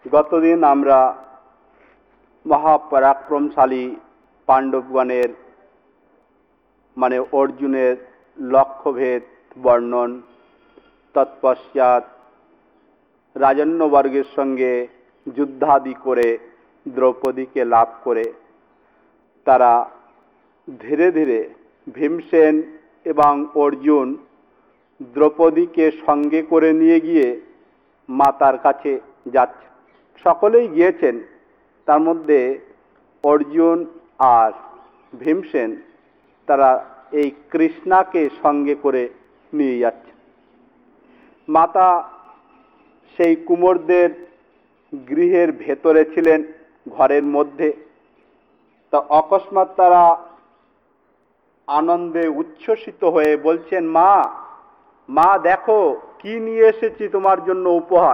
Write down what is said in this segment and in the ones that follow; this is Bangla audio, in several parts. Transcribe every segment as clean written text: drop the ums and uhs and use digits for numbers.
গতদিন আমরা মহাপরাক্রমশালী পাণ্ডবগণের মানে অর্জুনের লক্ষ্যভেদ বর্ণন, তৎপশ্চাৎ রাজন্যবর্গের সঙ্গে যুদ্ধাদি করে দ্রৌপদীকে লাভ করে তারা ধীরে ধীরে ভীমসেন এবং অর্জুন দ্রৌপদীকে সঙ্গে করে নিয়ে গিয়ে মাতার কাছে যাচ্ছে। সকলেই গিয়েছেন, তার মধ্যে অর্জুন আর ভীমসেন তারা এই কৃষ্ণাকে সঙ্গে করে নিয়ে যাচ্ছে। মাতা সেই কুমোরদের গৃহের ভেতরে ছিলেন, ঘরের মধ্যে। তা অকস্মাৎ তারা আনন্দে উচ্ছ্বসিত হয়ে বলছেন, মা মা দেখো কি নিয়ে এসেছি তোমার জন্য উপহার।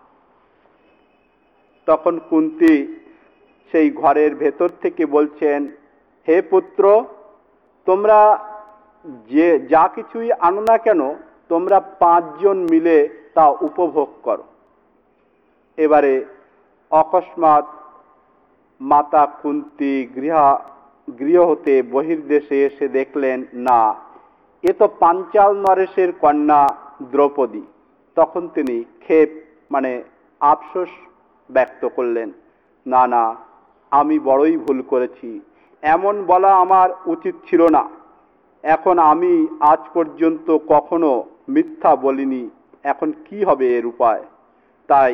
তখন কুন্তী সেই ঘরের ভেতর থেকে বলছেন, হে পুত্র, তোমরা যে যা কিছুই আনো না কেন তোমরা 5 জন মিলে তা উপভোগ করো। এবারে অকস্মাৎ মাতা কুন্তী গৃহ হতে বহির্দেশে এসে দেখলেন, না, এ তো পাঞ্চাল নরেশের কন্যা দ্রৌপদী। তখন তিনি ক্ষেপ মানে আফসোস ব্যক্ত করলেন, না না, আমি বড়ই ভুল করেছি, এমন বলা আমার উচিত ছিল না। এখন আমি আজ পর্যন্ত কখনো মিথ্যা বলিনি, এখন কি হবে এর উপায়? তাই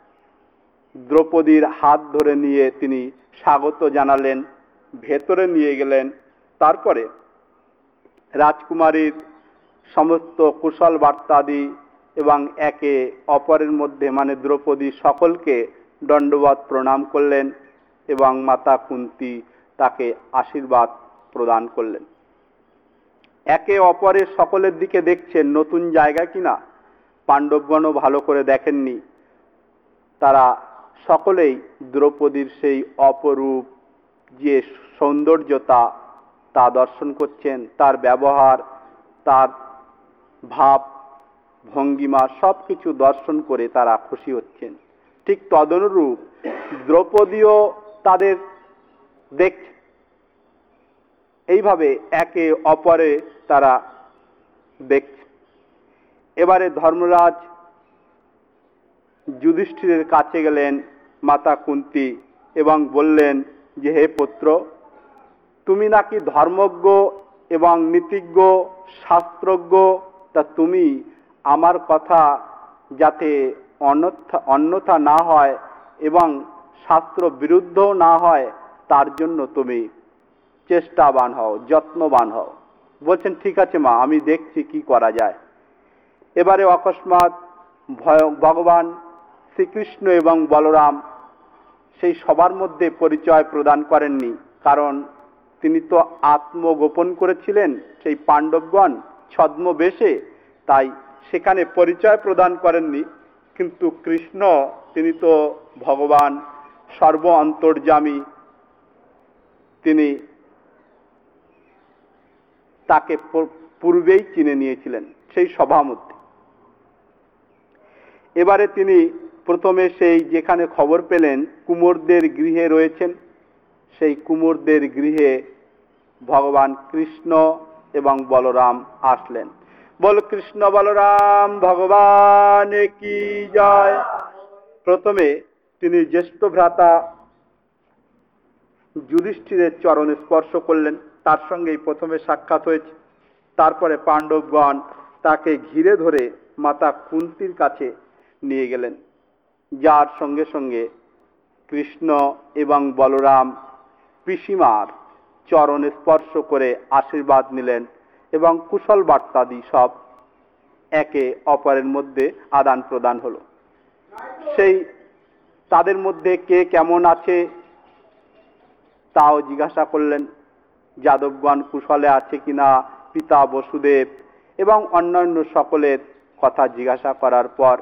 দ্রৌপদীর হাত ধরে নিয়ে তিনি স্বাগত জানালেন, ভেতরে নিয়ে গেলেন। তারপরে রাজকুমারীর সমস্ত কুশল বার্তাদি এবং একে অপরের মধ্যে মানে দ্রৌপদী সকলকে দণ্ডবত প্রণাম করলেন এবং মাতা কুন্তী তাকে আশীর্বাদ প্রদান করলেন। একে অপরের সকলের দিকে দেখছেন, নতুন জায়গা কিনা। পাণ্ডবগণও ভালো করে দেখেননি। তারা সকলেই দ্রৌপদীর সেই অপরূপ যে সৌন্দর্যতা তা দর্শন করছেন, তার ব্যবহার, তার ভাব ভঙ্গিমা সবকিছু দর্শন করে তারা খুশি হচ্ছেন। ঠিক তদনুরূপ দ্রৌপদীও তাদের দেখছে। এইভাবে একে অপরে তারা দেখছে। এবারে ধর্মরাজ যুধিষ্ঠিরের কাছে গেলেন মাতা কুন্তী এবং বললেন যে, হে পুত্র, তুমি নাকি ধর্মজ্ঞ এবং নীতিজ্ঞ, শাস্ত্রজ্ঞ, তা তুমি আমার কথা যাতে অন্যথা না হয় এবং শাস্ত্র বিরুদ্ধ না হয় তার জন্য তুমি চেষ্টাবান হও, যত্নবান হও। বলছেন, ঠিক আছে মা, আমি দেখছি কি করা যায়। এবারে অকস্মাৎ ভগবান শ্রীকৃষ্ণ এবং বলরাম সেই সবার মধ্যে পরিচয় প্রদান করেননি, কারণ তিনি তো আত্মগোপন করেছিলেন সেই পাণ্ডবগণ ছদ্মবেশে, তাই সেখানে পরিচয় প্রদান করেননি। কিন্তু কৃষ্ণ, তিনি তো ভগবান সর্ব অন্তর্যামী, তিনি তাকে পূর্বেই চিনে নিয়েছিলেন সেই সভা মধ্যে। এবারে তিনি প্রথমে সেই যেখানে খবর পেলেন কুমোরদের গৃহে রয়েছেন, সেই কুমোরদের গৃহে ভগবান কৃষ্ণ এবং বলরাম আসলেন। বল কৃষ্ণ বলরাম ভগবান কি জয়। প্রথমে তিনি জ্যেষ্ঠ ভ্রাতা যুধিষ্ঠিরের চরণে স্পর্শ করলেন, তার সঙ্গেই প্রথমে সাক্ষাৎ হয়েছে। তারপরে পাণ্ডবগণ তাকে ঘিরে ধরে মাতা কুন্তীর কাছে নিয়ে গেলেন, যার সঙ্গে সঙ্গে কৃষ্ণ এবং বলরাম পিসিমার চরণে স্পর্শ করে আশীর্বাদ নিলেন এবং কুশল বার্তাদি সব একে অপরের মধ্যে আদান প্রদান হলো। সেই তাদের মধ্যে কে কেমন আছে তাও জিজ্ঞাসা করলেন। যাদবগণ কুশলে আছে কিনা, পিতা বসুদেব এবং অন্যান্য সকলের কথা জিজ্ঞাসা করার পর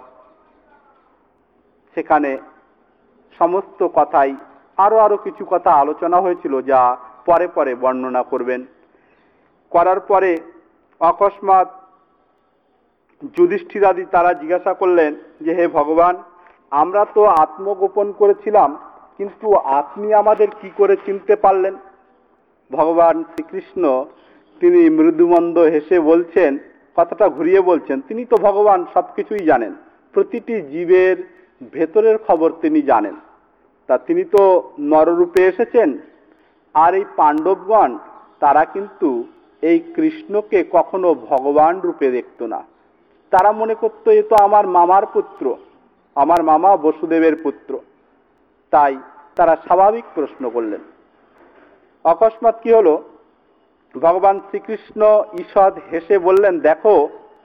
সেখানে সমস্ত কথাই আরো কিছু কথা আলোচনা হয়েছিল, যা পরে পরে বর্ণনা করবেন। করার পরে অকস্মাৎ যুধিষ্ঠিরাদি তারা জিজ্ঞাসা করলেন যে, হে ভগবান, আমরা তো আত্মগোপন করেছিলাম, কিন্তু আপনি আমাদের কি করে চিনতে পারলেন? ভগবান শ্রীকৃষ্ণ তিনি মৃদুমন্দ হেসে বলছেন, কথাটা ঘুরিয়ে বলছেন, তিনি তো ভগবান, সবকিছুই জানেন, প্রতিটি জীবের ভেতরের খবর তিনি জানেন। তা তিনি তো নররূপে এসেছেন। আর এই পাণ্ডবগণ তারা কিন্তু এই কৃষ্ণকে কখনো ভগবান রূপে দেখত না। তারা মনে করতো এ তো আমার মামার পুত্র, আমার মামা বসুদেবের পুত্র। তাই তারা স্বাভাবিক প্রশ্ন করলেন। অকস্মাৎ কি হলো, ভগবান শ্রীকৃষ্ণ ঈষৎ হেসে বললেন, দেখো,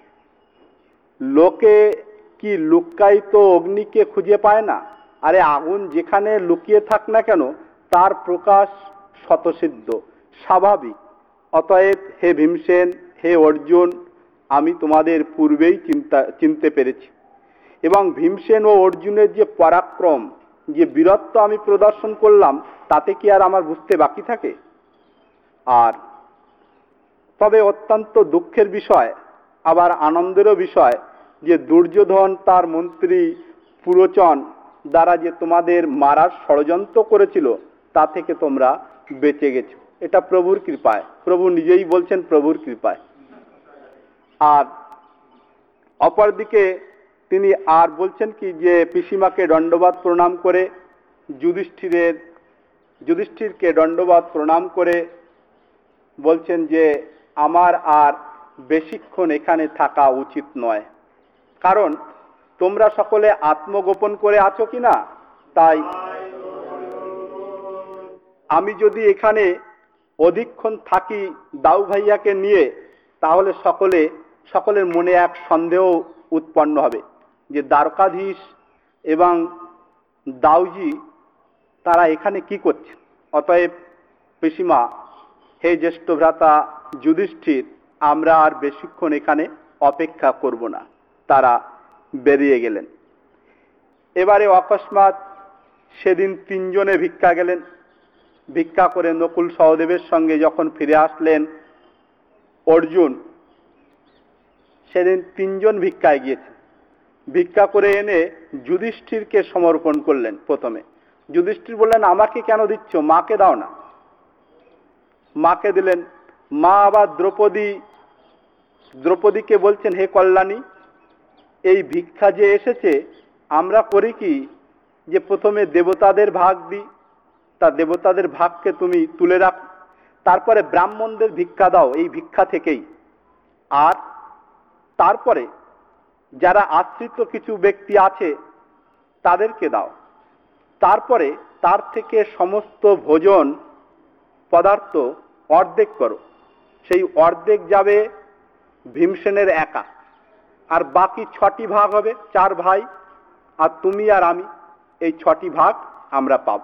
লোকে কি লুক্কায়িত অগ্নিকে খুঁজে পায় না? আরে আগুন যেখানে লুকিয়ে থাক না কেন, তার প্রকাশ স্বতঃসিদ্ধ, স্বাভাবিক। অতএব হে ভীমসেন, হে অর্জুন, আমি তোমাদের পূর্বেই চিনতে পেরেছি। এবং ভীমসেন ও অর্জুনের যে পরাক্রম, যে বীরত্ব আমি প্রদর্শন করলাম, তাতে কি আর আমার বুঝতে বাকি থাকে? আর তবে অত্যন্ত দুঃখের বিষয়, আবার আনন্দেরও বিষয়, যে দুর্যোধন তার মন্ত্রী পুরোচন দ্বারা যে তোমাদের মারার ষড়যন্ত্র করেছিল, তা থেকে তোমরা বেঁচে গেছো। এটা প্রভুর কৃপায়, প্রভু নিজেই বলছেন প্রভুর কৃপায়। আর অপরদিকে তিনি আর বলছেন কি, যে পিসিমাকে দণ্ডবাদ প্রণাম করে যুধিষ্ঠিরকে দণ্ডবাদ প্রণাম করে বলছেন যে আমার আর বেশিক্ষণ এখানে থাকা উচিত নয়, কারণ তোমরা সকলে আত্মগোপন করে আছো কিনা, তাই আমি যদি এখানে অধিকক্ষণ থাকি দাউ ভাইয়াকে নিয়ে, তাহলে সকলের মনে এক সন্দেহ উৎপন্ন হবে যে দ্বারকাধীশ এবং দাউজি তারা এখানে কি করছে। অতএব পিসিমা, হে জ্যেষ্ঠ ভ্রাতা যুধিষ্ঠির, আমরা আর বেশিক্ষণ এখানে অপেক্ষা করব না। তারা বেরিয়ে গেলেন। এবারে অকস্মাৎ সেদিন তিনজনে ভিক্ষা গেলেন। ভিক্ষা করে নকুল সহদেবের সঙ্গে যখন ফিরে আসলেন অর্জুন, সেদিন তিনজন ভিক্ষায় গিয়েছেন। ভিক্ষা করে এনে যুধিষ্ঠিরকে সমর্পণ করলেন। প্রথমে যুধিষ্ঠির বললেন, আমাকে কেন দিচ্ছ, মাকে দাও না। মাকে দিলেন। মা আবার দ্রৌপদীকে বলছেন, হে কল্যাণী, এই ভিক্ষা যে এসেছে, আমরা করি কি যে প্রথমে দেবতাদের ভাগ দিই, তা দেবতাদের ভাগকে তুমি তুলে রাখো, তারপরে ব্রাহ্মণদের ভিক্ষা দাও এই ভিক্ষা থেকেই, আর তারপরে যারা আশ্রিত কিছু ব্যক্তি আছে তাদেরকে দাও, তারপরে তার থেকে সমস্ত ভোজন পদার্থ অর্ধেক করো। সেই অর্ধেক যাবে ভীমসেনের একা, আর বাকি 6টি ভাগ হবে, 4 ভাই আর তুমি আর আমি, এই 6টি ভাগ আমরা পাব।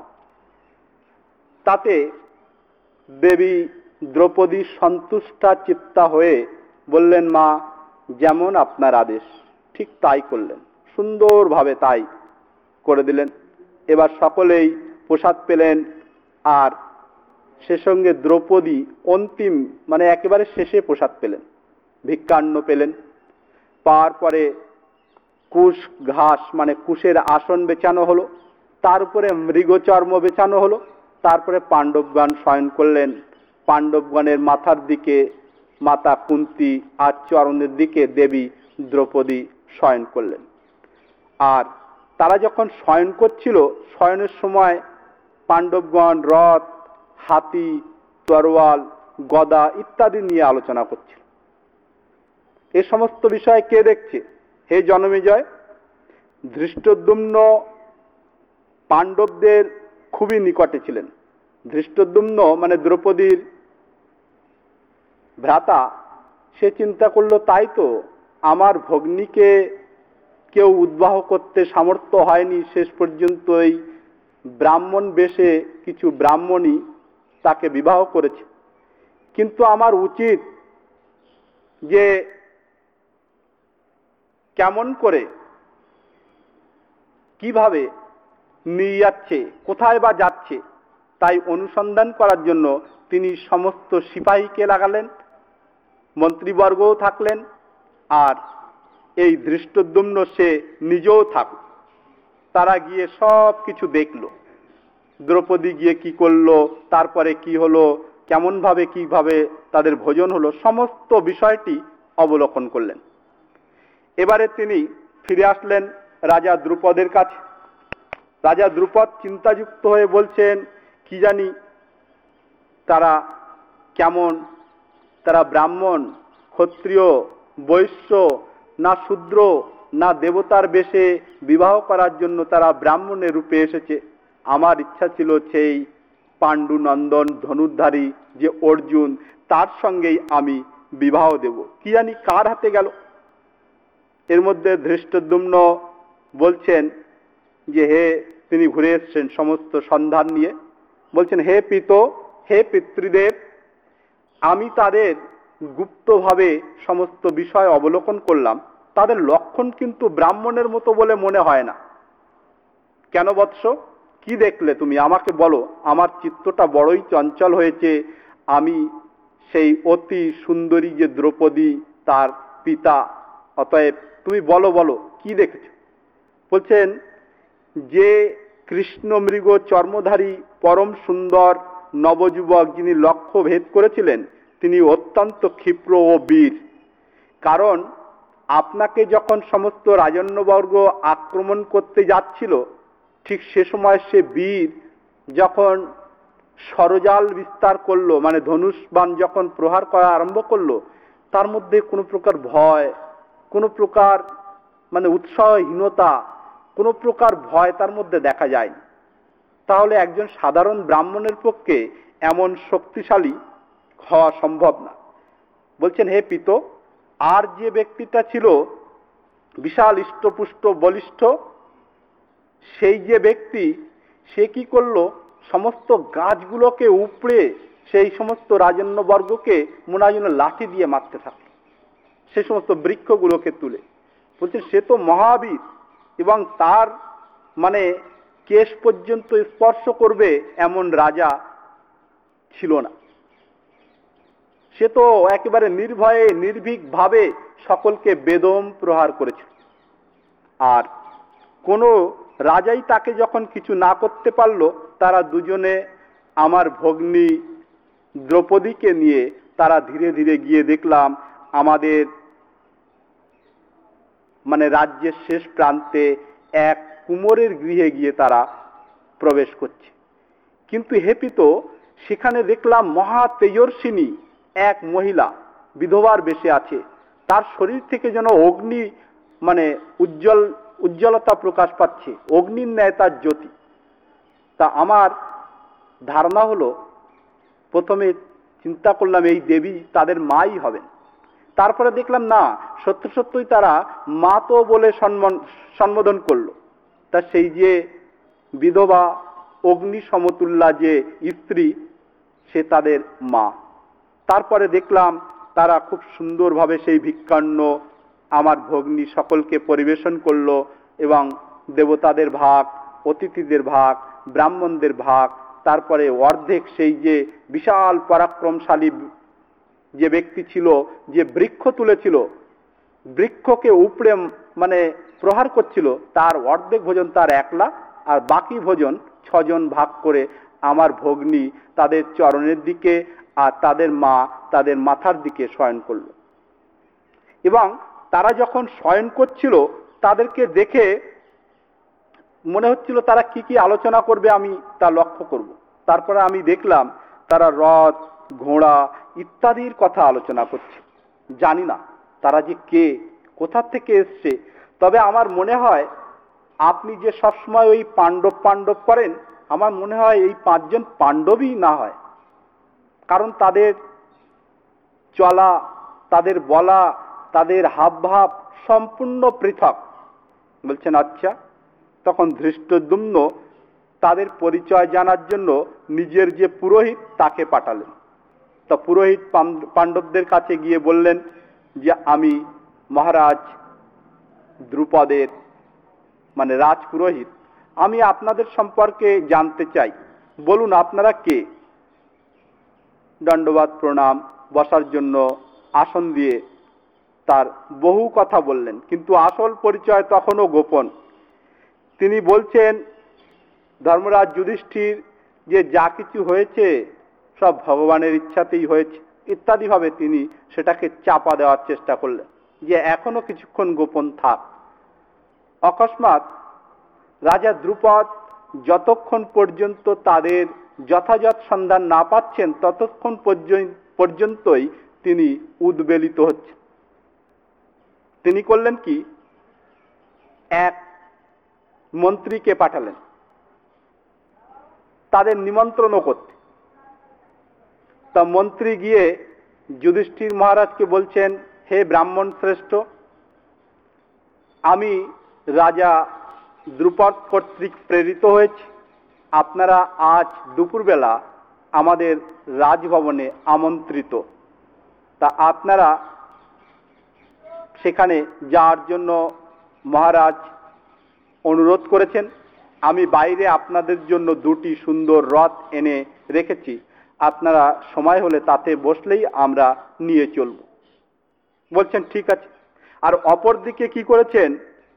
তাতে দেবী দ্রৌপদী সন্তুষ্টা চিত্তা হয়ে বললেন, মা, যেমন আপনার আদেশ। ঠিক তাই করলেন, সুন্দরভাবে তাই করে দিলেন। এবার সকলেই প্রসাদ পেলেন। আর সে সঙ্গে দ্রৌপদী অন্তিম, মানে একেবারে শেষে প্রসাদ পেলেন, ভিক্ষান্ন পেলেন। পাওয়ার পরে কুশ ঘাস, মানে কুশের আসন বেছানো হলো, তার উপরে মৃগচর্ম বেছানো হলো। তারপরে পাণ্ডবগণ শয়ন করলেন। পাণ্ডবগণের মাথার দিকে মাতা কুন্তী আর চরণের দিকে দেবী দ্রৌপদী শয়ন করলেন। আর তারা যখন শয়ন করছিল, শয়নের সময় পাণ্ডবগণ রথ, হাতি, তরোয়াল, গদা ইত্যাদি নিয়ে আলোচনা করছিল। এ সমস্ত বিষয় কে দেখছে? হে জনমেজয়, ধৃষ্টদ্যুম্ন পাণ্ডবদের খুবই নিকটে ছিলেন। ধৃষ্টদ্যুম্ন মানে দ্রৌপদীর ভ্রাতা, সে চিন্তা করলো, তাই তো আমার ভগ্নীকে কেউ উদ্বাহ করতে সামর্থ্য হয়নি, শেষ পর্যন্ত এই ব্রাহ্মণ বেশে কিছু ব্রাহ্মণই তাকে বিবাহ করেছে। কিন্তু আমার উচিত যে কেমন করে, কিভাবে নিয়ে যাচ্ছে, কোথায় বা যাচ্ছে, তাই অনুসন্ধান করার জন্য তিনি সমস্ত সিপাহীকে লাগালেন, মন্ত্রীবর্গও থাকলেন, আর এই ধৃষ্টদ্যুম্ন সে নিজেও থাকুক। তারা গিয়ে সব কিছু দেখলো, দ্রৌপদী গিয়ে কি করলো, তারপরে কি হলো, কেমন ভাবে কিভাবে তাদের ভোজন হলো, সমস্ত বিষয়টি অবলোকন করলেন। এবারে তিনি ফিরে আসলেন রাজা দ্রুপদের কাছে। রাজা দ্রুপদ চিন্তাযুক্ত হয়ে বলছেন, কি জানি তারা কেমন, তারা ব্রাহ্মণ, ক্ষত্রিয়, বৈশ্য, না শূদ্র, না দেবতার বেশে বিবাহ করার জন্য তারা ব্রাহ্মণের রূপে এসেছে। আমার ইচ্ছা ছিল সেই পাণ্ডু নন্দন ধনুর্ধারী যে অর্জুন, তার সঙ্গেই আমি বিবাহ দেব, কি জানি কার হাতে গেল। এর মধ্যে ধৃষ্টদ্যুম্ন বলছেন যে তিনি ঘুরে এসছেন সমস্ত সন্ধান নিয়ে, বলছেন, হে পিত, হে পিতৃদেব, আমি তাদের গুপ্তভাবে সমস্ত বিষয় অবলোকন করলাম, তাদের লক্ষণ কিন্তু ব্রাহ্মণের মতো বলে মনে হয় না। কেন বৎস, কি দেখলে তুমি আমাকে বলো, আমার চিত্তটা বড়ই চঞ্চল হয়েছে। আমি সেই অতি সুন্দরী যে দ্রৌপদী, তার পিতা, অতএব তুমি বলো বলো কি দেখেছ। বলছেন, যে কৃষ্ণ মৃগ চর্মধারী পরম সুন্দর নবযুবক যিনি লক্ষ্য ভেদ করেছিলেন, তিনি অত্যন্ত ক্ষিপ্র ও বীর। কারণ আপনাকে যখন সমস্ত রাজন্যবর্গ আক্রমণ করতে যাচ্ছিল, ঠিক সে সময় সে বীর যখন সরজাল বিস্তার করলো, মানে ধনুষ্বাণ যখন প্রহার করা আরম্ভ করলো, তার মধ্যে কোনো প্রকার ভয়, কোনো প্রকার মানে উৎসাহহীনতা, কোনো প্রকার ভয় তার মধ্যে দেখা যায়নি। তাহলে একজন সাধারণ ব্রাহ্মণের পক্ষে এমন শক্তিশালী হওয়া সম্ভব না। বলছেন, হে পিত, আর যে ব্যক্তিটা ছিল বিশাল হৃষ্টপুষ্ট বলিষ্ঠ, সেই যে ব্যক্তি, সে কি করলো, সমস্ত গাছগুলোকে উপড়ে সেই সমস্ত রাজন্যবর্গকে মনে হয় যেন লাঠি দিয়ে মারতে থাকলো, সে সমস্ত বৃক্ষগুলোকে তুলে। বলছেন, সে তো মহাবীর, এবং তার মানে কেশ পর্যন্ত স্পর্শ করবে এমন রাজা ছিল না। সে তো একেবারে নির্ভয়ে নির্ভীক ভাবে সকলকে বেদম প্রহার করেছে। আর কোনো রাজাই তাকে যখন কিছু না করতে পারলো, তারা দুজনে আমার ভগ্নী দ্রৌপদীকে নিয়ে তারা ধীরে ধীরে গিয়ে দেখলাম আমাদের মানে রাজ্যের শেষ প্রান্তে এক কুমোরের গৃহে গিয়ে তারা প্রবেশ করছে। কিন্তু হেপিত, সেখানে দেখলাম মহা তেজস্বিনী এক মহিলা বিধবার বেশে আছে, তার শরীর থেকে যেন অগ্নি মানে উজ্জ্বলতা প্রকাশ পাচ্ছে, অগ্নির ন্যায় তার জ্যোতি। তা আমার ধারণা হলো, প্রথমে চিন্তা করলাম এই দেবী তাদের মাই হবেন, তারপরে দেখলাম না, সত্য সত্যই তারা মা তো বলে সম্বোধন করলো। তা সেই যে বিধবা অগ্নি সমতুল্যা যে স্ত্রী, সে তাদের মা। তারপরে দেখলাম তারা খুব সুন্দরভাবে সেই ভিক্ষান্ন আমার ভগ্নী সকলকে পরিবেশন করলো, এবং দেবতাদের ভাগ, অতিথিদের ভাগ, ব্রাহ্মণদের ভাগ, তারপরে অর্ধেক সেই যে বিশাল পরাক্রমশালী যে ব্যক্তি ছিল, যে বৃক্ষ তুলেছিল, বৃক্ষকে উপড়ে মানে প্রহার করছিল, তার অর্ধেক ভোজন তার একলা, আর বাকি ভোজন 6 জন ভাগ করে আমার ভগ্নী তাদের চরণের দিকে আর তাদের মা তাদের মাথার দিকে শয়ন করল। এবং তারা যখন শয়ন করছিল, তাদেরকে দেখে মনে হচ্ছিল তারা কি কি আলোচনা করবে আমি তা লক্ষ্য করব। তারপরে আমি দেখলাম তারা রথ, ঘোড়া ইত্যাদির কথা আলোচনা করছে। জানি না তারা যে কে, কোথা থেকে এসছে। তবে আমার মনে হয়, আপনি যে সবসময় ওই পাণ্ডব পাণ্ডব করেন, আমার মনে হয় এই 5 জন পাণ্ডবই না হয়। কারণ তাদের চলা, তাদের বলা, তাদের হাবভাব সম্পূর্ণ পৃথক। বলছেন, আচ্ছা। তখন ধৃষ্টদ্যুম্ন তাদের পরিচয় জানার জন্য নিজের যে পুরোহিত তাকে পাঠালেন। তা পুরোহিত পাণ্ডবদের কাছে গিয়ে বললেন যে, আমি মহারাজ দ্রুপদের মানে রাজপুরোহিত, আমি আপনাদের সম্পর্কে জানতে চাই, বলুন আপনারা কে। দণ্ডবাদ প্রণাম, বসার জন্য আসন দিয়ে তার বহু কথা বললেন, কিন্তু আসল পরিচয় তখনও গোপন। তিনি বলছেন ধর্মরাজ যুধিষ্ঠির যে যা কিছু হয়েছে সব ভগবানের ইচ্ছাতেই হয়েছে ইত্যাদি ভাবে তিনি সেটাকে চাপা দেওয়ার চেষ্টা করলেন যে এখনো কিছুক্ষণ গোপন থাক। অকস্মাৎ রাজা দ্রুপদ যতক্ষণ পর্যন্ত তাদের যথাযথ সন্ধান না পাচ্ছেন ততক্ষণ পর্যন্তই তিনি উদ্বেলিত হচ্ছেন। তিনি করলেন কি, এক মন্ত্রীকে পাঠালেন তাদের নিমন্ত্রণ করতে। তা মন্ত্রী গিয়ে যুধিষ্ঠির মহারাজকে বলছেন, হে ব্রাহ্মণ শ্রেষ্ঠ, আমি রাজা দ্রুপদ কর্তৃক প্রেরিত হয়েছি, আপনারা আজ দুপুরবেলা আমাদের রাজভবনে আমন্ত্রিত, তা আপনারা সেখানে যাওয়ার জন্য মহারাজ অনুরোধ করেছেন। আমি বাইরে আপনাদের জন্য দুটি সুন্দর রথ এনে রেখেছি, আপনারা সময় হলে তাতে বসলেই আমরা নিয়ে চলব। বলছেন ঠিক আছে। আর অপর দিকে কি করেছেন,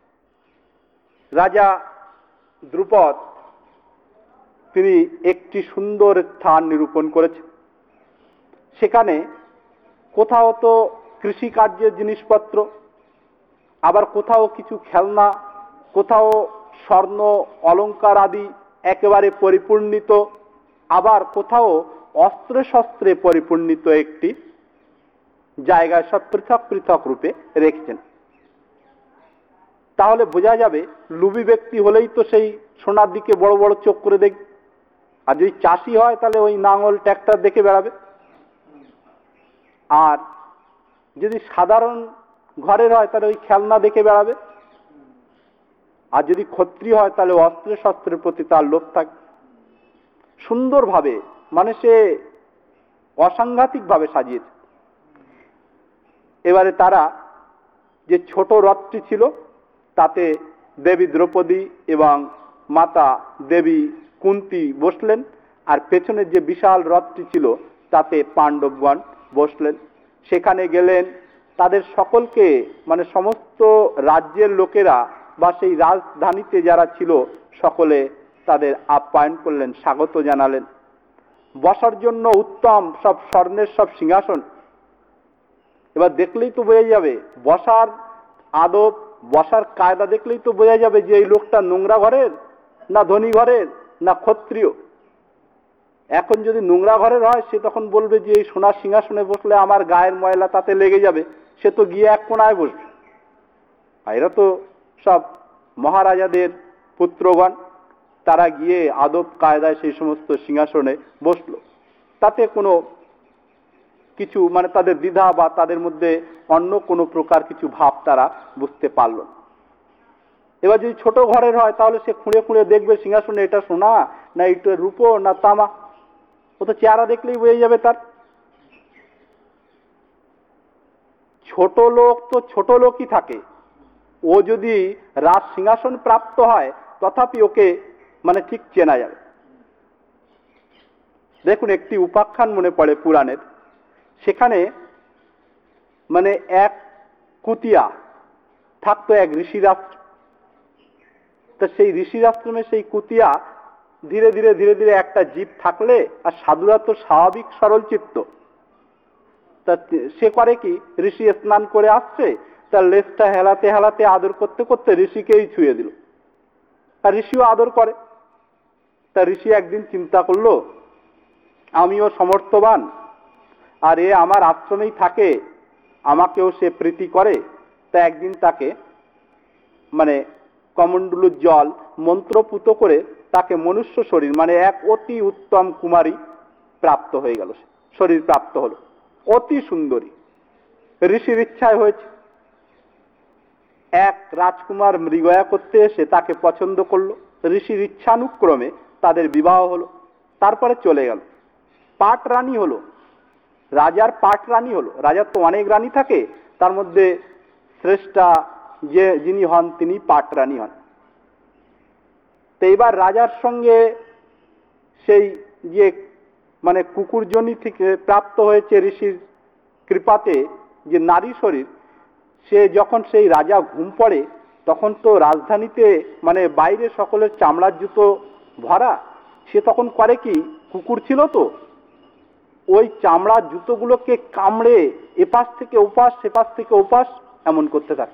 রাজা দ্রুপদ তিনি একটি সুন্দর স্থান নিরূপণ করেছেন। সেখানে কোথাও তো কৃষিকার্যের জিনিসপত্র, আবার কোথাও কিছু খেলনা, কোথাও স্বর্ণ অলংকার আদি একেবারে পরিপূর্ণিত, আবার কোথাও অস্ত্রে শস্ত্রে পরিপূর্ণিত একটি জায়গায় সব পৃথক পৃথক রূপে রেখেছেন। তাহলে বোঝা যাবে লুবি ব্যক্তি হলেই তো সেই সোনার দিকে বড় বড় চোখ করে দেখবে, আর যদি চাষি হয় তাহলে ওই নাঙল ট্র্যাক্টর দেখে বেড়াবে, আর যদি সাধারণ ঘরের হয় তাহলে ওই খেলনা দেখে বেড়াবে, আর যদি ক্ষত্রিয় হয় তাহলে অস্ত্রে শস্ত্রের প্রতি তার লোভ থাকে। সুন্দরভাবে মানে সে অসাংঘাতিকভাবে সাজিয়েছে। এবারে তারা যে ছোট রথটি ছিল তাতে দেবী দ্রৌপদী এবং মাতা দেবী কুন্তী বসলেন, আর পেছনের যে বিশাল রথটি ছিল তাতে পাণ্ডবগণ বসলেন। সেখানে গেলেন, তাদের সকলকে মানে সমস্ত রাজ্যের লোকেরা বা সেই রাজধানীতে যারা ছিল সকলে তাদের আপ্যায়ন করলেন, স্বাগত জানালেন। বসার জন্য উত্তম সব স্বর্ণের সব সিংহাসন। এবার দেখলেই তো বোঝা যাবে, বসার আদব বসার কায়দা দেখলেই তো বোঝা যাবে যে এই লোকটা নোংরা ঘরের না ধনী ঘরের না ক্ষত্রিয়। এখন যদি নোংরা ঘরের হয় সে তখন বলবে যে এই সোনার সিংহাসনে বসলে আমার গায়ের ময়লা তাতে লেগে যাবে, সে তো গিয়ে এক কোনায় বসবে। এরা তো সব মহারাজাদের পুত্রগণ, তারা গিয়ে আদব কায়দায় সেই সমস্ত সিংহাসনে বসলো। তাতে কোনো কিছু মানে তাদের দ্বিধা বা তাদের মধ্যে অন্য কোনো প্রকার কিছু ভাব তারা বুঝতে পারল। এবার যদি ছোট ঘরের হয় তাহলে সে খুঁড়ে খুঁড়ে দেখবে সিংহাসনে এটা সোনা না এটা রূপো না তামা, ও তো চেহারা দেখলেই বোঝা যাবে তার। ছোট লোক তো ছোট লোকই থাকে, ও যদি রাজ সিংহাসন প্রাপ্ত হয় তথাপি ওকে মানে ঠিক চেনা যাবে। দেখুন একটি উপাখ্যান মনে পড়ে পুরাণের, সেখানে মানে এক কুতিয়া থাকতো এক ঋষির আশ্রম। তা সেই ঋষির আশ্রমে সেই কুতিয়া ধীরে ধীরে ধীরে ধীরে একটা জীব থাকলে, আর সাধুরা তো স্বাভাবিক সরল চিত্ত, তা সে করে কি, ঋষি স্নান করে আসছে, তার লেজটা হেলাতে হেলাতে আদর করতে করতে ঋষিকেই ছুঁয়ে দিল, আর ঋষিও আদর করে। তা ঋষি একদিন চিন্তা করলো আমিও সমর্থবান, আর এ আমার আশ্রমেই থাকে, আমাকেও সে প্রীতি করে। তা একদিন তাকে মানে কমণ্ডলুর জল মন্ত্রপুত করে তাকে মনুষ্য শরীর মানে এক অতি উত্তম কুমারী প্রাপ্ত হয়ে গেল, শরীর প্রাপ্ত হলো, অতি সুন্দরী, ঋষির ইচ্ছায় হয়েছে। এক রাজকুমার মৃগয়া করতে এসে তাকে পছন্দ করলো, ঋষির ইচ্ছানুক্রমে তাদের বিবাহ হলো। তারপরে চলে গেল, পাট রানী হলো, রাজার পাট রানী হলো। রাজার তো অনেক রানী থাকে, তার মধ্যে শ্রেষ্ঠা যে যিনি হন তিনি পাট রানী হন। তো এবার রাজার সঙ্গে সেই যে মানে কুকুরজনী থেকে প্রাপ্ত হয়েছে ঋষির কৃপাতে যে নারী শরীর, সে যখন সেই রাজা ঘুম পড়ে তখন তো রাজধানীতে মানে বাইরে সকলের চামড়ার জুতো ভরা। সে তখন করে কি, কুকুর ছিল তো, ওই চামড়ার জুতোগুলোকে কামড়ে এপাশ থেকে ওপাশ সেপাশ থেকে ওপাশ এমন করতে থাকে।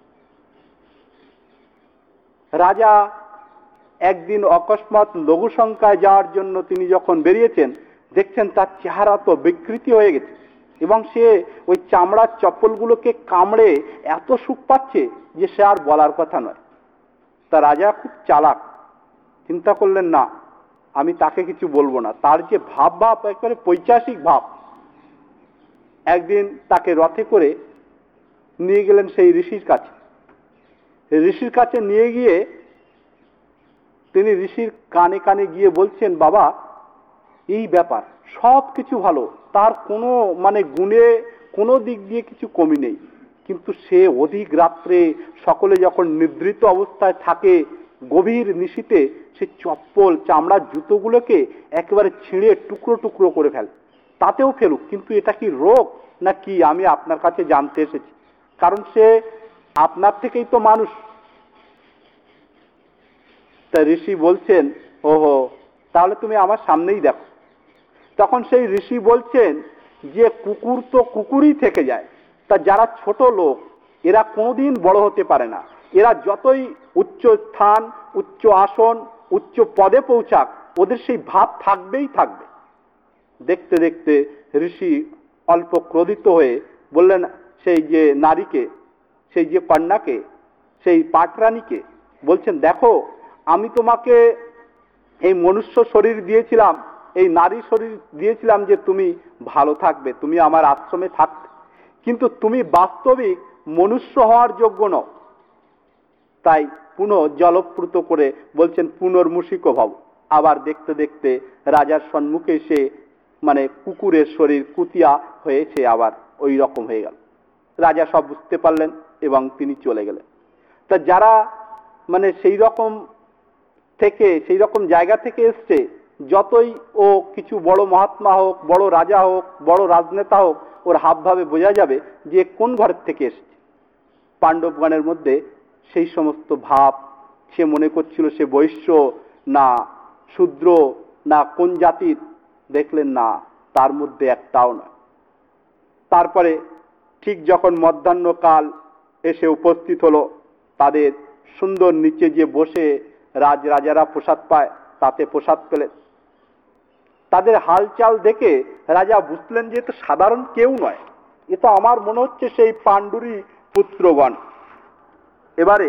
রাজা একদিন অকস্মাৎ লঘু সংখ্যায় যাওয়ার জন্য তিনি যখন বেরিয়েছেন, দেখছেন তার চেহারা তো বিকৃতি হয়ে গেছে এবং সে ওই চামড়ার চপ্পলগুলোকে কামড়ে এত সুখ পাচ্ছে যে সে আর বলার কথা নয়। তা রাজা খুব চালাক, চিন্তা করলেন না আমি তাকে কিছু বলবো না। তার যে ভাব একেবারে পৈশাচিক ভাব। একদিন তাকে রথে করে নিয়ে গেলেন সেই ঋষির কাছে। ঋষির কাছে নিয়ে গিয়ে তিনি ঋষির কানে কানে গিয়ে বলছেন, বাবা এই ব্যাপার, সব কিছু ভালো, তার কোনো মানে গুণে কোনো দিক দিয়ে কিছু কমি নেই, কিন্তু সে অধিক রাত্রে সকলে যখন নিদ্রিত অবস্থায় থাকে, গভীর নিশীতে সে চপ্পল চামড়ার জুতোগুলোকে একেবারে ছিঁড়ে টুকরো টুকরো করে ফেলে। তাতেও ফেলুক, কিন্তু এটা কি রোগ না কি আমি আপনার কাছে জানতে এসেছি, কারণ সে আপনার থেকেই তো মানুষ। তা ঋষি বলছেন, ওহো তাহলে তুমি আমার সামনেই দেখো। তখন সেই ঋষি বলছেন যে কুকুর তো কুকুরই থেকে যায়, তা যারা ছোট লোক এরা কোনোদিন বড় হতে পারে না, এরা যতই উচ্চ স্থান উচ্চ আসন উচ্চ পদে পৌঁছাক ওদের সেই ভাব থাকবেই থাকবে। দেখতে দেখতে ঋষি অল্প ক্রোধিত হয়ে বললেন সেই যে নারীকে, সেই যে কন্যাকে, সেই পাটরানীকে বলছেন, দেখো আমি তোমাকে এই মনুষ্য শরীর দিয়েছিলাম, এই নারী শরীর দিয়েছিলাম যে তুমি ভালো থাকবে, তুমি আমার আশ্রমে থাকবে, কিন্তু তুমি বাস্তবিক মনুষ্য হওয়ার যোগ্য নও। তাই পুনঃ জলপ্রুত করে বলছেন পুনর্মূষিক ভব। আবার দেখতে দেখতে রাজার সম্মুখে এসে মানে কুকুরের শরীর কুতিয়া হয়েছে, আবার ওই রকম হয়ে গেল। রাজা সব বুঝতে পারলেন এবং তিনি চলে গেলেন। তা যারা মানে সেই রকম জায়গা থেকে এসছে, যতই ও কিছু বড় মহাত্মা হোক, বড় রাজা হোক, বড় রাজনেতা হোক, ওর হাবভাবে বোঝা যাবে যে কোন ঘরের থেকে এসছে। পাণ্ডবগণের মধ্যে সেই সমস্ত ভাব, সে মনে করছিল সে বৈশ্য না শূদ্র না কোন জাতির, দেখলেন না তার মধ্যে একটাও নয়। তারপরে ঠিক যখন মধ্যাহ্নকাল এসে উপস্থিত হলো, তাদের সুন্দর নিচে যে বসে রাজারা প্রসাদ পায়, তাতে প্রসাদ পেলেন। তাদের হালচাল দেখে রাজা বুঝলেন যে তো সাধারণ কেউ নয়, এ তো আমার মনে হচ্ছে সেই পাণ্ডুরই পুত্রগণ। এবারে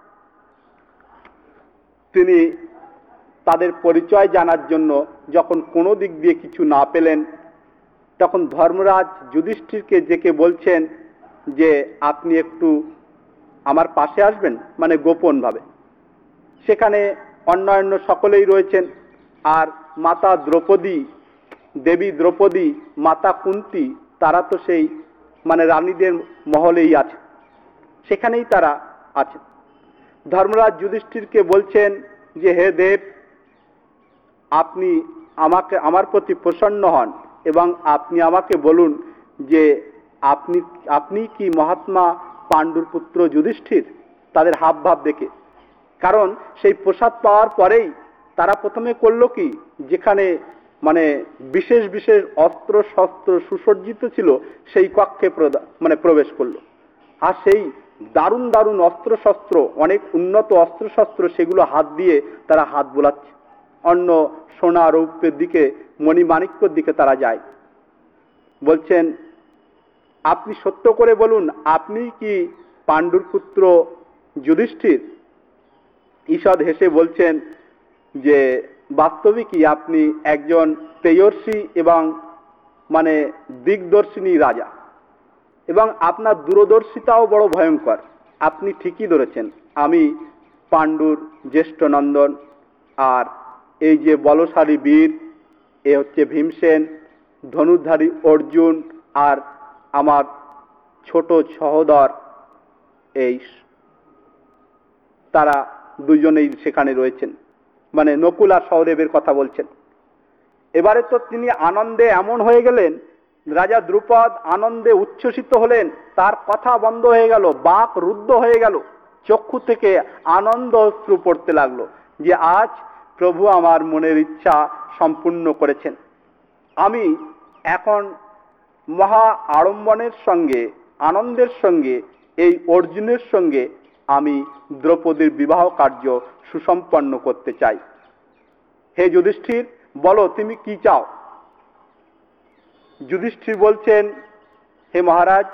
তিনি তাদের পরিচয় জানার জন্য যখন কোনো দিক দিয়ে কিছু না পেলেন, তখন ধর্মরাজ যুধিষ্ঠিরকে ডেকে বলছেন যে আপনি একটু আমার পাশে আসবেন, মানে গোপন ভাবে। সেখানে অন্যান্য সকলেই রয়েছেন, আর মাতা দ্রৌপদী, দেবী দ্রৌপদী, মাতা কুন্তী, তারা তো সেই মানে রানীদের মহলেই আছে, সেখানেই তারা আছেন। ধর্মরাজ যুধিষ্ঠিরকে বলছেন যে হে দেব, আপনি আমার প্রতি প্রসন্ন হন এবং আপনি আমাকে বলুন যে আপনি কি মহাত্মা পাণ্ডুর পুত্র যুধিষ্ঠির? তাদের হাবভাব দেখে, কারণ সেই প্রসাদ পাওয়ার পরেই তারা প্রথমে করলো কি, যেখানে মানে বিশেষ বিশেষ অস্ত্র শস্ত্র সুসজ্জিত ছিল সেই কক্ষে প্রবেশ করলো। আর সেই দারুণ দারুণ অস্ত্র শস্ত্র, অনেক উন্নত অস্ত্র শস্ত্র, সেগুলো হাত দিয়ে তারা হাত বোলাচ্ছে। অন্য সোনা রৌপ্যের দিকে, মণিমাণিক্যর দিকে তারা যায়। বলছেন আপনি সত্য করে বলুন, আপনি কি পাণ্ডুর পুত্র যুধিষ্ঠির? ঈষৎ হেসে বলছেন যে বাস্তবিকই আপনি একজন তেজস্বী এবং মানে দিগদর্শিনী রাজা, এবং আপনার দূরদর্শিতাও বড় ভয়ঙ্কর। আপনি ঠিকই ধরেছেন, আমি পাণ্ডুর জ্যেষ্ঠ নন্দন, আর এই যে বলশালী বীর এ হচ্ছে ভীমসেন, ধনুর্ধারী অর্জুন, আর আমার ছোট সহোদর এই তারা দুজনেই সেখানে রয়েছেন, মানে নকুল আর সহদেবের কথা বলছেন। এবারে তো তিনি আনন্দে এমন হয়ে গেলেন, রাজা দ্রুপদ আনন্দে উচ্ছ্বসিত হলেন, তার কথা বন্ধ হয়ে গেল, বাক রুদ্ধ হয়ে গেল, চোখ চক্ষু থেকে আনন্দ অশ্রু পড়তে লাগলো যে আজ প্রভু আমার মনের ইচ্ছা সম্পূর্ণ করেছেন। আমি এখন মহা আড়ম্বরের সঙ্গে আনন্দের সঙ্গে এই অর্জুনের সঙ্গে আমি দ্রৌপদীর বিবাহ কার্য সুসম্পন্ন করতে চাই। হে যুধিষ্ঠির, বলো তুমি কি চাও? যুধিষ্ঠির বলছেন, হে মহারাজ,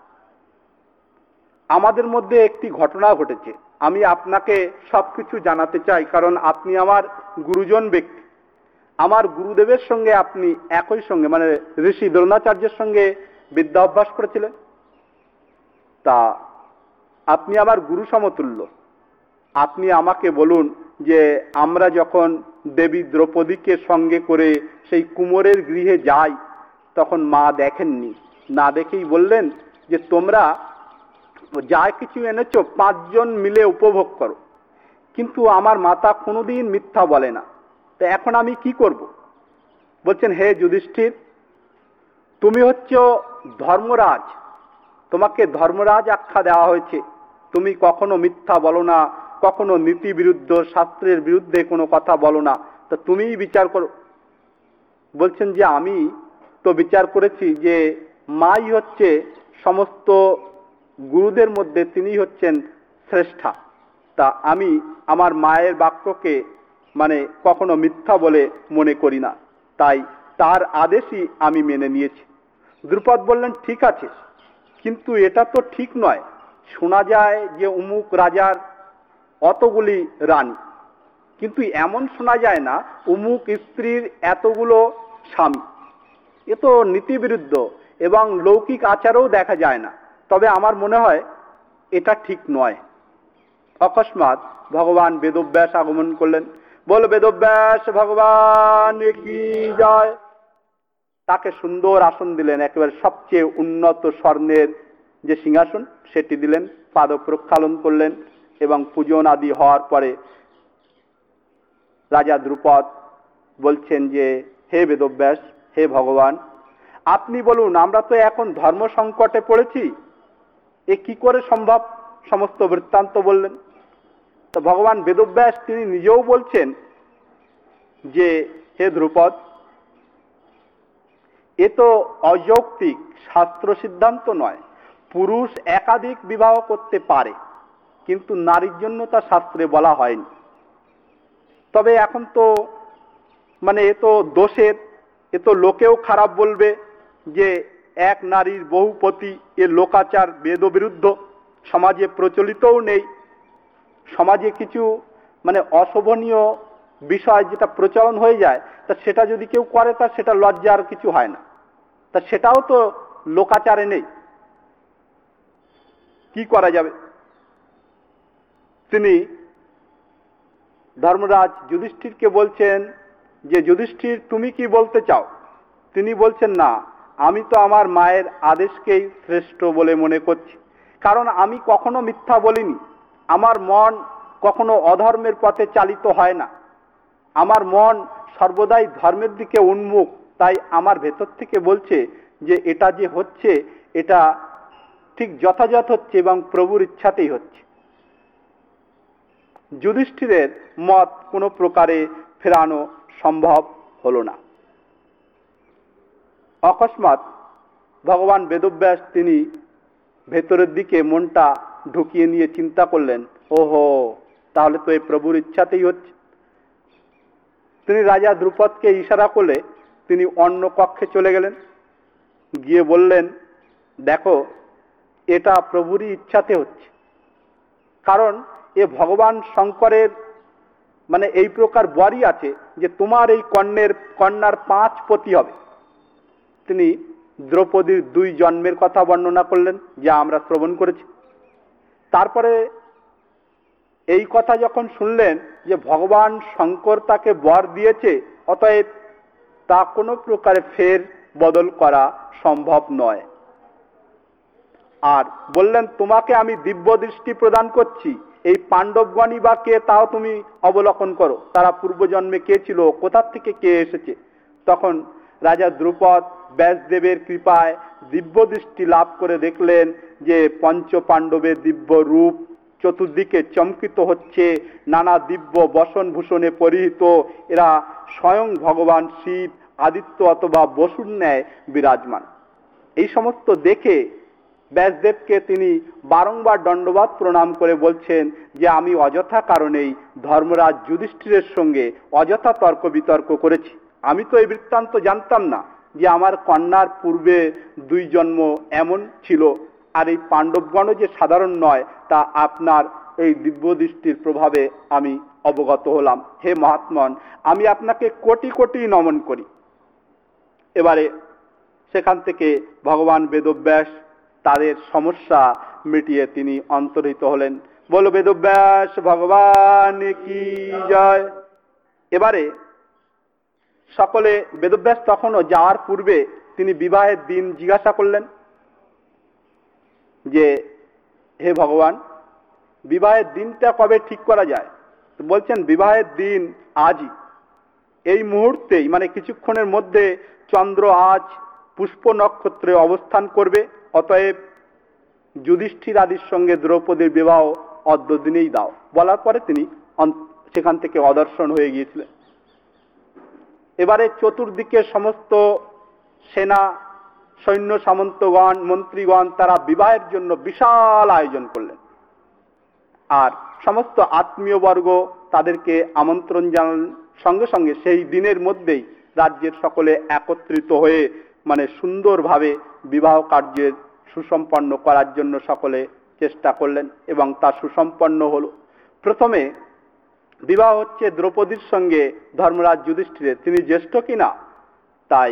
আমাদের মধ্যে একটি ঘটনা ঘটেছে, আমি আপনাকে সবকিছু জানাতে চাই, কারণ আপনি আমার গুরুজন ব্যক্তি। আমার গুরুদেবের সঙ্গে আপনি একই সঙ্গে মানে ঋষি দ্রোণাচার্যের সঙ্গে বিদ্যা অভ্যাস করেছিলেন, তা আপনি আমার গুরু সমতুল্য। আপনি আমাকে বলুন যে আমরা যখন দেবী দ্রৌপদীকে সঙ্গে করে সেই কুমোরের গৃহে যাই তখন মা দেখেননি, না দেখেই বললেন যে তোমরা যা কিছু এনেছো 5 জন মিলে উপভোগ করো, কিন্তু আমার মাতা কোনোদিন মিথ্যা বলে না, তো এখন আমি কি করব? বলছেন, হে যুধিষ্ঠির, তুমি হচ্ছ ধর্মরাজ, তোমাকে ধর্মরাজ আখ্যা দেওয়া হয়েছে, তুমি কখনো মিথ্যা বলো না, কখনো নীতি বিরুদ্ধ শাস্ত্রের বিরুদ্ধে কোনো কথা বলো না, তো তুমিই বিচার করো। বলছেন যে আমি তো বিচার করেছি যে মাই হচ্ছে সমস্ত গুরুদের মধ্যে তিনি হচ্ছেন শ্রেষ্ঠা, তা আমি আমার মায়ের বাক্যকে মানে কখনো মিথ্যা বলে মনে করি না, তাই তার আদেশই আমি মেনে নিয়েছি। দ্রুপদ বললেন, ঠিক আছে, কিন্তু এটা তো ঠিক নয়, শোনা যায় যে অমুক রাজার অতগুলি রানী, কিন্তু এমন শোনা যায় না অমুক স্ত্রীর এতগুলো স্বামী, এ তো নীতিবিরুদ্ধ এবং লৌকিক আচারও দেখা যায় না, তবে আমার মনে হয় এটা ঠিক নয়। অকস্মাৎ ভগবান বেদব্যাস আগমন করলেন। বল বেদব্যাস ভগবান কি জয়। তাকে সুন্দর আসন দিলেন, একেবারে সবচেয়ে উন্নত স্বর্ণের যে সিংহাসন সেটি দিলেন, পাদ প্রক্ষালন করলেন এবং পূজন আদি হওয়ার পরে রাজা দ্রুপদ বলছেন যে হে বেদব্যাস, হে ভগবান, আপনি বলুন, আমরা তো এখন ধর্ম সংকটে পড়েছি, এ কি করে সম্ভব? সমস্ত বৃত্তান্ত বললেন। তো ভগবান বেদব্যাস তিনি নিজেও বলছেন যে হে দ্রুপদ, এ তো অযৌক্তিক শাস্ত্র সিদ্ধান্ত নয়, পুরুষ একাধিক বিবাহ করতে পারে, কিন্তু নারীর জন্য তা শাস্ত্রে বলা হয়নি। তবে এখন তো মানে এ তো দোষের, এ তো লোকেও খারাপ বলবে যে এক নারীর বহুপতি, এ লোকাচার বেদবিরুদ্ধ, সমাজে প্রচলিতও নেই। সমাজে কিছু মানে অশোভনীয় বিষয় যেটা প্রচলন হয়ে যায়, তা সেটা যদি কেউ করে তা সেটা লজ্জার কিছু হয় না, তা সেটাও তো লোকাচারে নেই, কি করা যাবে? তিনি ধর্মরাজ যুধিষ্ঠিরকে বলছেন যে যুধিষ্ঠির, তুমি কি বলতে চাও? তিনি বলছেন, না, আমি তো আমার মায়ের আদেশকেই শ্রেষ্ঠ বলে মনে করছি, কারণ আমি কখনো মিথ্যা বলিনি, আমার মন কখনো অধর্মের পথে চালিত হয় না, আমার মন সর্বদাই ধর্মের দিকে উন্মুখ, তাই আমার ভেতর থেকে বলছে যে এটা যে হচ্ছে এটা ঠিক যথাযথ হচ্ছে এবং প্রভুর ইচ্ছাতেই হচ্ছে। যুধিষ্ঠিরের মত কোনো প্রকারে ফেরানো সম্ভব হলো না। অকস্মাৎ ভগবান বেদব্যাস তিনি ভেতরের দিকে মনটা ঢুকিয়ে নিয়ে চিন্তা করলেন, ওহো, তাহলে তো এই প্রভুর ইচ্ছাতেই হচ্ছে। তিনি রাজা দ্রুপদকে ইশারা করলে তিনি অন্য কক্ষে চলে গেলেন, গিয়ে বললেন, দেখো, এটা প্রভুরই ইচ্ছাতে হচ্ছে, কারণ এ ভগবান শঙ্করের মানে এই প্রকার বরই আছে যে তোমার এই কন্যার 5 পতি হবে। তিনি দ্রৌপদীর 2 জন্মের কথা বর্ণনা করলেন, যা আমরা শ্রবণ করেছি। তারপরে এই কথা যখন শুনলেন যে ভগবান শঙ্কর তাকে বর দিয়েছে, অতএব তা কোনো প্রকারে ফের বদল করা সম্ভব নয়। আর বললেন, তোমাকে আমি দিব্য দৃষ্টি প্রদান করছি, এই পাণ্ডবগণই বা কে তাও তুমি অবলোকন করো, তারা পূর্বজন্মে কে ছিল, কোথা থেকে কে এসেছে। তখন রাজা দ্রুপদ ব্যাসদেবের কৃপায় দিব্য দৃষ্টি লাভ করে দেখলেন যে পঞ্চ পাণ্ডবের দিব্য রূপ চতুর্দিকে চমকিত হচ্ছে, নানা দিব্য বসনভূষণে পরিহিত এরা স্বয়ং ভগবান শিব, আদিত্য অথবা বসুর ন্যায় বিরাজমান। এই সমস্ত দেখে ব্যাসদেবকে তিনি বারংবার দণ্ডবাদ প্রণাম করে বলছেন যে আমি অযথা কারণেই ধর্মরাজ যুধিষ্ঠিরের সঙ্গে অযথা তর্ক বিতর্ক করেছি। আমি তো এই বৃত্তান্ত জানতাম না যে আমার কন্যার পূর্বে 2 জন্ম এমন ছিল, আর এই পাণ্ডবগণও যে সাধারণ নয় তা আপনার এই দিব্য দৃষ্টির প্রভাবে আমি অবগত হলাম। হে মহাত্মন, আমি আপনাকে কোটি কোটি নমন করি। এবারে সেখান থেকে ভগবান বেদব্যাস তাদের সমস্যা মিটিয়ে তিনি অন্তর্হিত হলেন। বলো বেদব্যাস ভগবান কি জয়। এবারে সকলে বেদব্যাস তখনও যাওয়ার পূর্বে তিনি বিবাহের দিন জিজ্ঞাসা করলেন যে হে ভগবান, বিবাহের দিনটা কবে ঠিক করা যায়? বলছেন বিবাহের দিন আজই, এই মুহূর্তেই, মানে কিছুক্ষণের মধ্যে চন্দ্র আজ পুষ্প নক্ষত্রে অবস্থান করবে, অতএব যুধিষ্ঠির আদির সঙ্গে দ্রৌপদীর বিবাহ অদ্য দিনেই দাও। বলার পরে তিনি সেখান থেকে অদর্শন হয়ে গিয়েছিলেন। এবারে চতুর্দিকে সমস্ত সেনা, সৈন্য সামন্তগণ, মন্ত্রীগণ তারা বিবাহের জন্য বিশাল আয়োজন করলেন। আর সমস্ত আত্মীয় বর্গ তাদেরকে আমন্ত্রণ জানালেন। সঙ্গে সঙ্গে সেই দিনের মধ্যেই রাজ্যের সকলে একত্রিত হয়ে মানে সুন্দরভাবে বিবাহ কার্যের সুসম্পন্ন করার জন্য সকলে চেষ্টা করলেন এবং তা সুসম্পন্ন হলো। প্রথমে বিবাহ হচ্ছে দ্রৌপদীর সঙ্গে ধর্মরাজ যুধিষ্ঠিরের। তিনি জ্যেষ্ঠ কিনা, তাই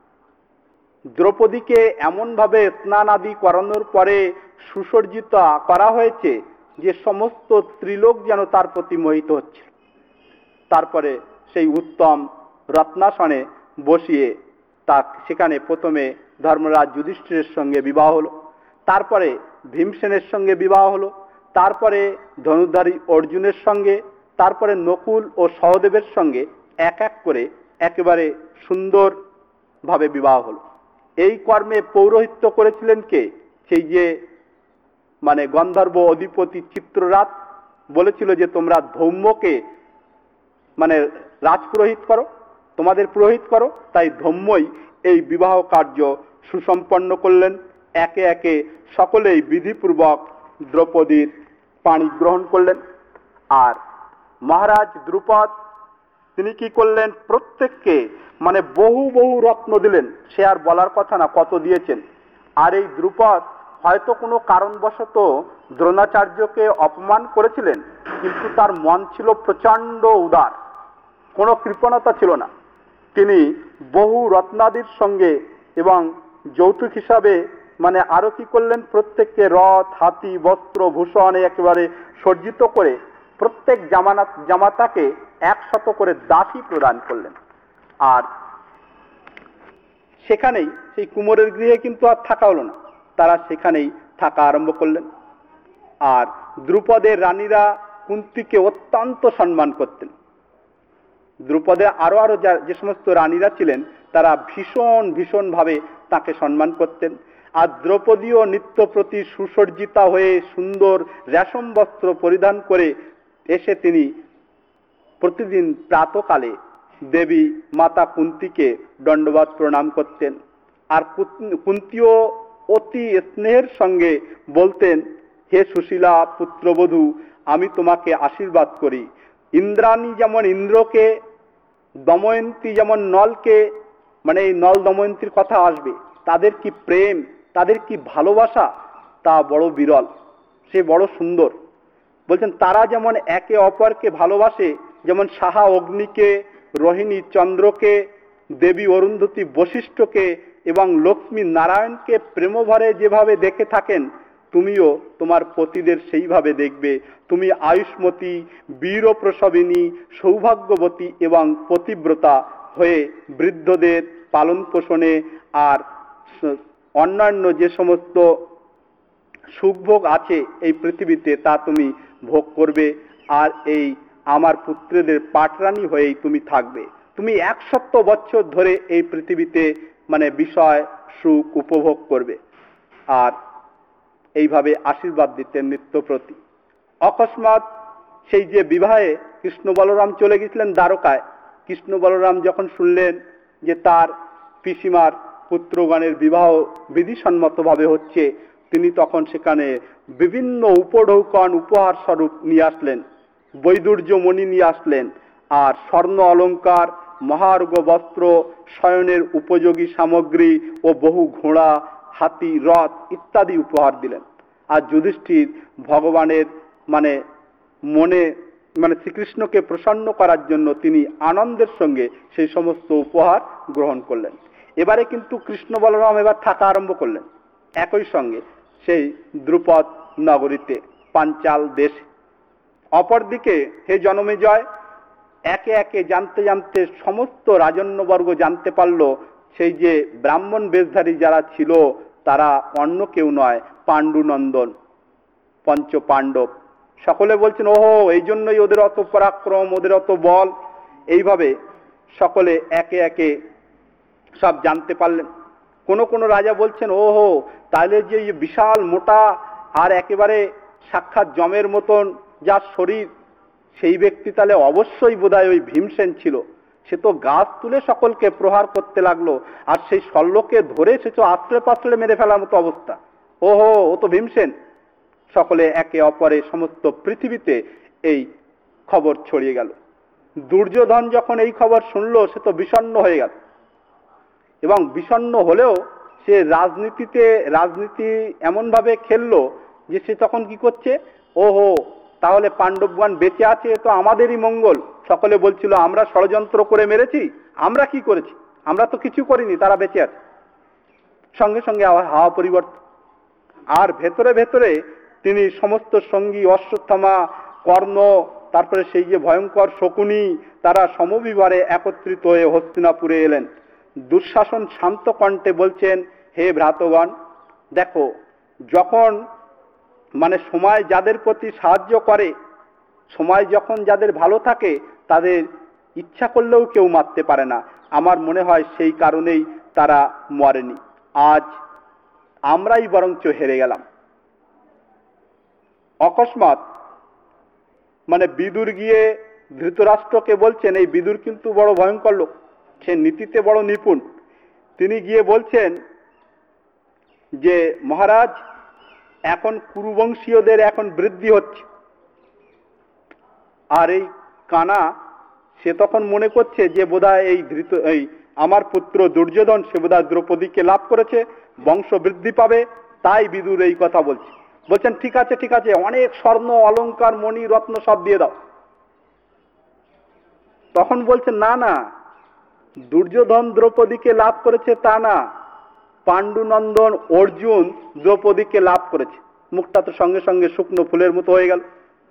দ্রৌপদীকে এমনভাবে স্নান আদি করানোর পরে সুসজ্জিত করা হয়েছে যে সমস্ত ত্রিলোক যেন তার প্রতি মোহিত হচ্ছে। তারপরে সেই উত্তম রত্নাসনে বসিয়ে তা সেখানে প্রথমে ধর্মরাজ যুধিষ্ঠিরের সঙ্গে বিবাহ হলো, তারপরে ভীমসেনের সঙ্গে বিবাহ হলো, তারপরে ধনুর্ধারী অর্জুনের সঙ্গে, তারপরে নকুল ও সহদেবের সঙ্গে এক এক করে একেবারে সুন্দরভাবে বিবাহ হলো। এই কর্মে পৌরোহিত্য করেছিলেন কে? সেই যে মানে গন্ধর্ব অধিপতি চিত্ররাত বলেছিল যে তোমরা ধৌম্যকে মানে রাজপুরোহিত করো, তোমাদের পুরোহিত করো। তাই ধৌম্যই এই বিবাহ কার্য সুসম্পন্ন করলেন। একে একে সকলেই বিধিপূর্বক দ্রৌপদীর পাণি গ্রহণ করলেন। আর মহারাজ দ্রুপদ তিনি কি করলেন? প্রত্যেককে মানে বহু বহু রত্ন দিলেন। সে আর বলার কথা না, কত দিয়েছেন। আর এই দ্রুপদ হয়তো কোনো কারণবশত দ্রোণাচার্যকে অপমান করেছিলেন, কিন্তু তার মন ছিল প্রচন্ড উদার, কোনো কৃপণতা ছিল না। তিনি বহু রত্নাদির সঙ্গে এবং যৌতুক হিসাবে মানে আরো কি করলেন? প্রত্যেককে রথ, হাতি, বস্ত্র, ভূষণে একেবারে সজ্জিত করে প্রত্যেক জামাতাকে 100 করে দাসী প্রদান করলেন। আর সেখানেই সেই কুমোরের গৃহে কিন্তু আর থাকা হলো না, তারা সেখানেই থাকা আরম্ভ করলেন। আর দ্রুপদের রানীরা কুন্তিকে অত্যন্ত সম্মান করতেন। দ্রুপদের আরো আরো যে সমস্ত রানীরা ছিলেন তারা ভীষণ ভীষণ ভাবে তাকে সম্মান করতেন। আর দ্রৌপদীও নিত্য প্রতি সুসজ্জিতা হয়ে সুন্দর রেশম বস্ত্র পরিধান করে এসে তিনি প্রতিদিন প্রাতকালে দেবী মাতা কুন্তিকে দণ্ডবাদ প্রণাম করতেন। আর কুন্তিও অতি স্নেহের সঙ্গে বলতেন, হে সুশীলা পুত্রবধূ, আমি তোমাকে আশীর্বাদ করি। ইন্দ্রাণী যেমন ইন্দ্রকে, দময়ন্তী যেমন নলকে, মানে এই নল দময়ন্তীর কথা আসবে, তাদের কি প্রেম, তাদের কি ভালোবাসা, তা বড় বিরল, সে বড় সুন্দর। বলছেন তারা যেমন একে অপরকে ভালোবাসে, যেমন সাহা অগ্নিকে, রোহিণী চন্দ্রকে, দেবী অরুন্ধতী বশিষ্ঠকে এবং লক্ষ্মী নারায়ণকে প্রেমভরে যেভাবে দেখে থাকেন, তুমিও তোমার পতিদের সেইভাবে দেখবে। তুমি আয়ুষ্মতী, বীর প্রসবিনী, সৌভাগ্যবতী এবং পতিব্রতা হয়ে বৃদ্ধদের পালন পোষণে আর অন্যান্য যে সমস্ত সুখভোগ আছে এই পৃথিবীতে তা তুমি ভোগ করবে। আর এই আমার পুত্রদের পাটরানী হয়েই তুমি থাকবে। তুমি 100 বছর ধরে এই পৃথিবীতে মানে বিষয় সুখ উপভোগ করবে। আর এইভাবে আশীর্বাদ দিতেন নিত্য প্রতি। অকস্মাৎ সেই যে বিবাহে কৃষ্ণ বলরাম চলে গেছিলেন দ্বারকায়, কৃষ্ণ বলরাম যখন শুনলেন যে তার পিসিমার পুত্রগণের বিবাহ বিধিসম্মতভাবে হচ্ছে, তিনি তখন সেখানে বিভিন্ন উপঢৌকন উপহার স্বরূপ নিয়ে আসলেন, বৈদুর্য মণি নিয়ে আসলেন, আর স্বর্ণ অলঙ্কার, মহার্ঘ বস্ত্র, শয়নের উপযোগী সামগ্রী ও বহু ঘোড়া, হাতি, রথ ইত্যাদি উপহার দিলেন। আর যুধিষ্ঠির ভগবানের মনে শ্রীকৃষ্ণকে প্রসন্ন করার জন্য তিনি আনন্দের সঙ্গে সেই সমস্ত উপহার গ্রহণ করলেন। এবারে কিন্তু কৃষ্ণ বলরাম এবার থাকা আরম্ভ করলেন একই সঙ্গে সেই দ্রুপদ নগরীতে, পাঞ্চাল দেশে। অপরদিকে হে জনমেজয়, একে একে জানতে জানতে সমস্ত রাজন্যবর্গ জানতে পারল সেই যে ব্রাহ্মণ বেশধারী যারা ছিল তারা অন্য কেউ নয়, পাণ্ডুনন্দন, পঞ্চ পাণ্ডব। সকলে বলছেন, ওহো, এই জন্যই ওদের অত পরাক্রম, ওদের অত বল। এইভাবে সকলে একে একে সব জানতে পারলেন। কোন কোন রাজা বলছেন, ওহো, তাহলে যে বিশাল মোটা আর একেবারে সাক্ষাৎ জমের মতন যার শরীর, সেই ব্যক্তি তাহলে অবশ্যই বোধহয় ওই ভীমসেন ছিল। সে তো গাছ তুলে সকলকে প্রহার করতে লাগলো, আর সেই শল্যকে ধরে সে তো আশ্রে পাশ্রে মেরে ফেলার মতো অবস্থা। ওহো, ও তো ভীমসেন। সকলে একে অপরে সমস্ত পৃথিবীতে এই খবর ছড়িয়ে গেল। দুর্যোধন যখন এই খবর শুনলো সে তো বিষণ্ণ হয়ে গেল, এবং বিষণ্ণ হলেও সে রাজনীতি এমন ভাবে খেললো যে সে তখন কি করছে, ওহো, তাহলে পাণ্ডবগণ বেঁচে আছে, তো আমাদেরই মঙ্গল। সকলে বলছিল, আমরা ষড়যন্ত্র করে মেরেছি, আমরা কি করেছি, আমরা তো কিছু করিনি, তারা বেঁচে আছে। সঙ্গে সঙ্গে হাওয়া পরিবর্তন। আর ভেতরে ভেতরে তিনি সমস্ত সঙ্গী অশ্বত্থামা, কর্ণ, তারপরে সেই যে ভয়ঙ্কর শকুনি, তারা সমবিবারে একত্রিত হয়ে হস্তিনাপুরে এলেন। দুঃশাসন শান্ত কণ্ঠে বলছেন, হে ভ্রাতগণ, দেখো, যখন সময় যাদের প্রতি সাহায্য করে, সময় যখন যাদের ভালো থাকে, তাদের ইচ্ছা করলেও কেউ মারতে পারে না। আমার মনে হয় সেই কারণেই তারা মরেনি। আজ আমরাই বরঞ্চ হেরে গেলাম। অকস্মাৎ বিদুর গিয়ে ধৃতরাষ্ট্রকে বলছেন, এই বিদুর কিন্তু বড় ভয়ঙ্কর লোক, সে নীতিতে বড় নিপুণ। তিনি গিয়ে বলছেন যে মহারাজ, এখন কুরুবংশীয়দের এখন বৃদ্ধি হচ্ছে। আর এই কানা সে তখন মনে করছে যে বোধহয় এই আমার পুত্র দুর্যোধন সে বোধহয় দ্রৌপদীকে লাভ করেছে, বংশ বৃদ্ধি পাবে, তাই বিদুর এই কথা বলছেন ঠিক আছে ঠিক আছে, অনেক স্বর্ণ অলংকার মণি রত্ন সব দিয়ে দাও। তখন বলছেন, না না, দুর্যোধন দ্রৌপদীকে লাভ করেছে তা না, পাণ্ডুনন্দন অর্জুন দ্রৌপদীকে লাভ করেছে। মুখটা তো সঙ্গে সঙ্গে শুকনো ফুলের মতো হয়ে গেল।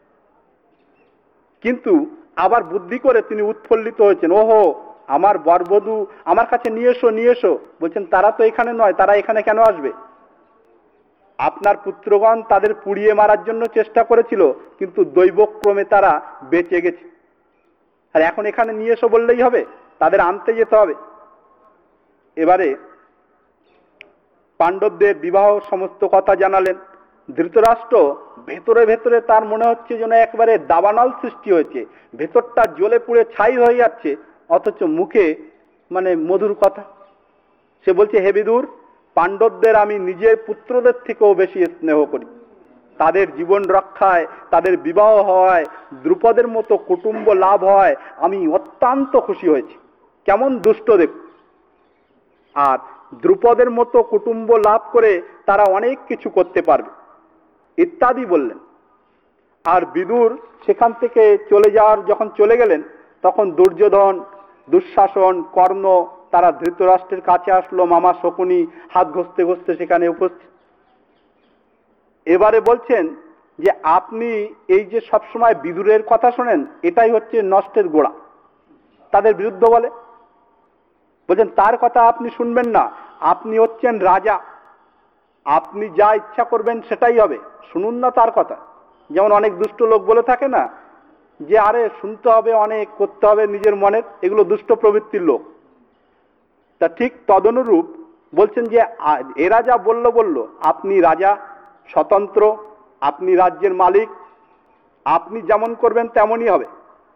কিন্তু আবার বুদ্ধি করে তিনি উৎফুল্লিত হয়েছেন, ওহো, আমার বরবধূ আমার কাছে নিয়ে এসো নিয়ে এসো। বলছেন, তারা তো এখানে নয়, তারা এখানে কেন আসবে? আপনার পুত্রগণ তাদের পুড়িয়ে মারার জন্য চেষ্টা করেছিল, কিন্তু দৈবক্রমে তারা বেঁচে গেছে। আর এখন এখানে নিয়ে এসো বললেই হবে? তাদের আনতে যেতে হবে। এবারে পাণ্ডবদের বিবাহ সমস্ত কথা জানালেন। ধৃতরাষ্ট্র ভেতরে ভেতরে তার মনে হচ্ছে যেন একবারে দাবানল সৃষ্টি হয়েছে, ভেতরটা জ্বলে পুড়ে ছাই হয়ে যাচ্ছে, অথচ মুখে মধুর কথা। সে বলছে, হে বিদুর, পাণ্ডবদের আমি নিজের পুত্রদের থেকেও বেশি স্নেহ করি। তাদের জীবন রক্ষায়, তাদের বিবাহ হয়, দ্রুপদের মতো কুটুম্ব লাভ হয়, আমি অত্যন্ত খুশি হয়েছি। কেমন দুষ্ট দেখ। আর দ্রুপদের মতো কুটুম্ব লাভ করে তারা অনেক কিছু করতে পারবে ইত্যাদি বললেন। আর বিদুর সেখান থেকে যখন চলে গেলেন, তখন দুর্যোধন, দুঃশাসন, কর্ণ তারা ধৃতরাষ্ট্রের কাছে আসলো। মামা শকুনি হাত ঘষতে ঘষতে সেখানে উপস্থিত। এবারে বলছেন যে আপনি এই যে সবসময় বিদুরের কথা শোনেন, এটাই হচ্ছে নষ্টের গোড়া। তাদের বিরুদ্ধে বলছেন তার কথা আপনি শুনবেন না, আপনি হচ্ছেন রাজা, আপনি যা ইচ্ছা করবেন সেটাই হবে, শুনুন না তার কথা। যেমন অনেক দুষ্ট লোক বলে থাকে না, যে আরে শুনতে হবে অনেক, করতে হবে নিজের মনের, এগুলো দুষ্ট প্রবৃত্তির লোক। তা ঠিক তদনুরূপ বলছেন যে এরা যা বলল, আপনি রাজা, স্বতন্ত্র, আপনি রাজ্যের মালিক, আপনি যেমন করবেন তেমনই হবে।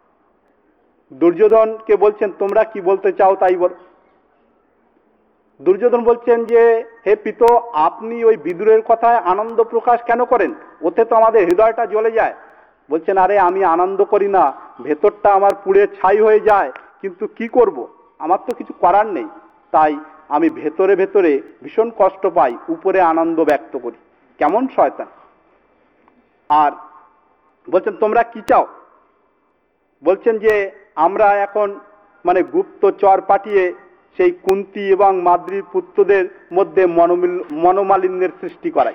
দুর্যোধনকে বলছেন তোমরা কি বলতে চাও তাই বল। দুর্যোধন বলছেন যে হে পিত, আপনি ওই বিদুরের কথায় আনন্দ প্রকাশ কেন করেন? ওতে তো আমাদের হৃদয়টা জ্বলে যায়। বলছেন আরে আমি আনন্দ করি না, ভেতরটা আমার পুড়ে ছাই হয়ে যায়, কিন্তু কি করব, আমার তো কিছু করার নেই, তাই আমি ভেতরে ভেতরে ভীষণ কষ্ট পাই, উপরে আনন্দ ব্যক্ত করি। কেমন শয়তান। আর বলছেন তোমরা কি চাও? বলছেন যে আমরা এখন গুপ্তচর পাঠিয়ে সেই কুন্তী এবং মাদ্রীর পুত্রদের মধ্যে মনোমালিন্যের সৃষ্টি করাই।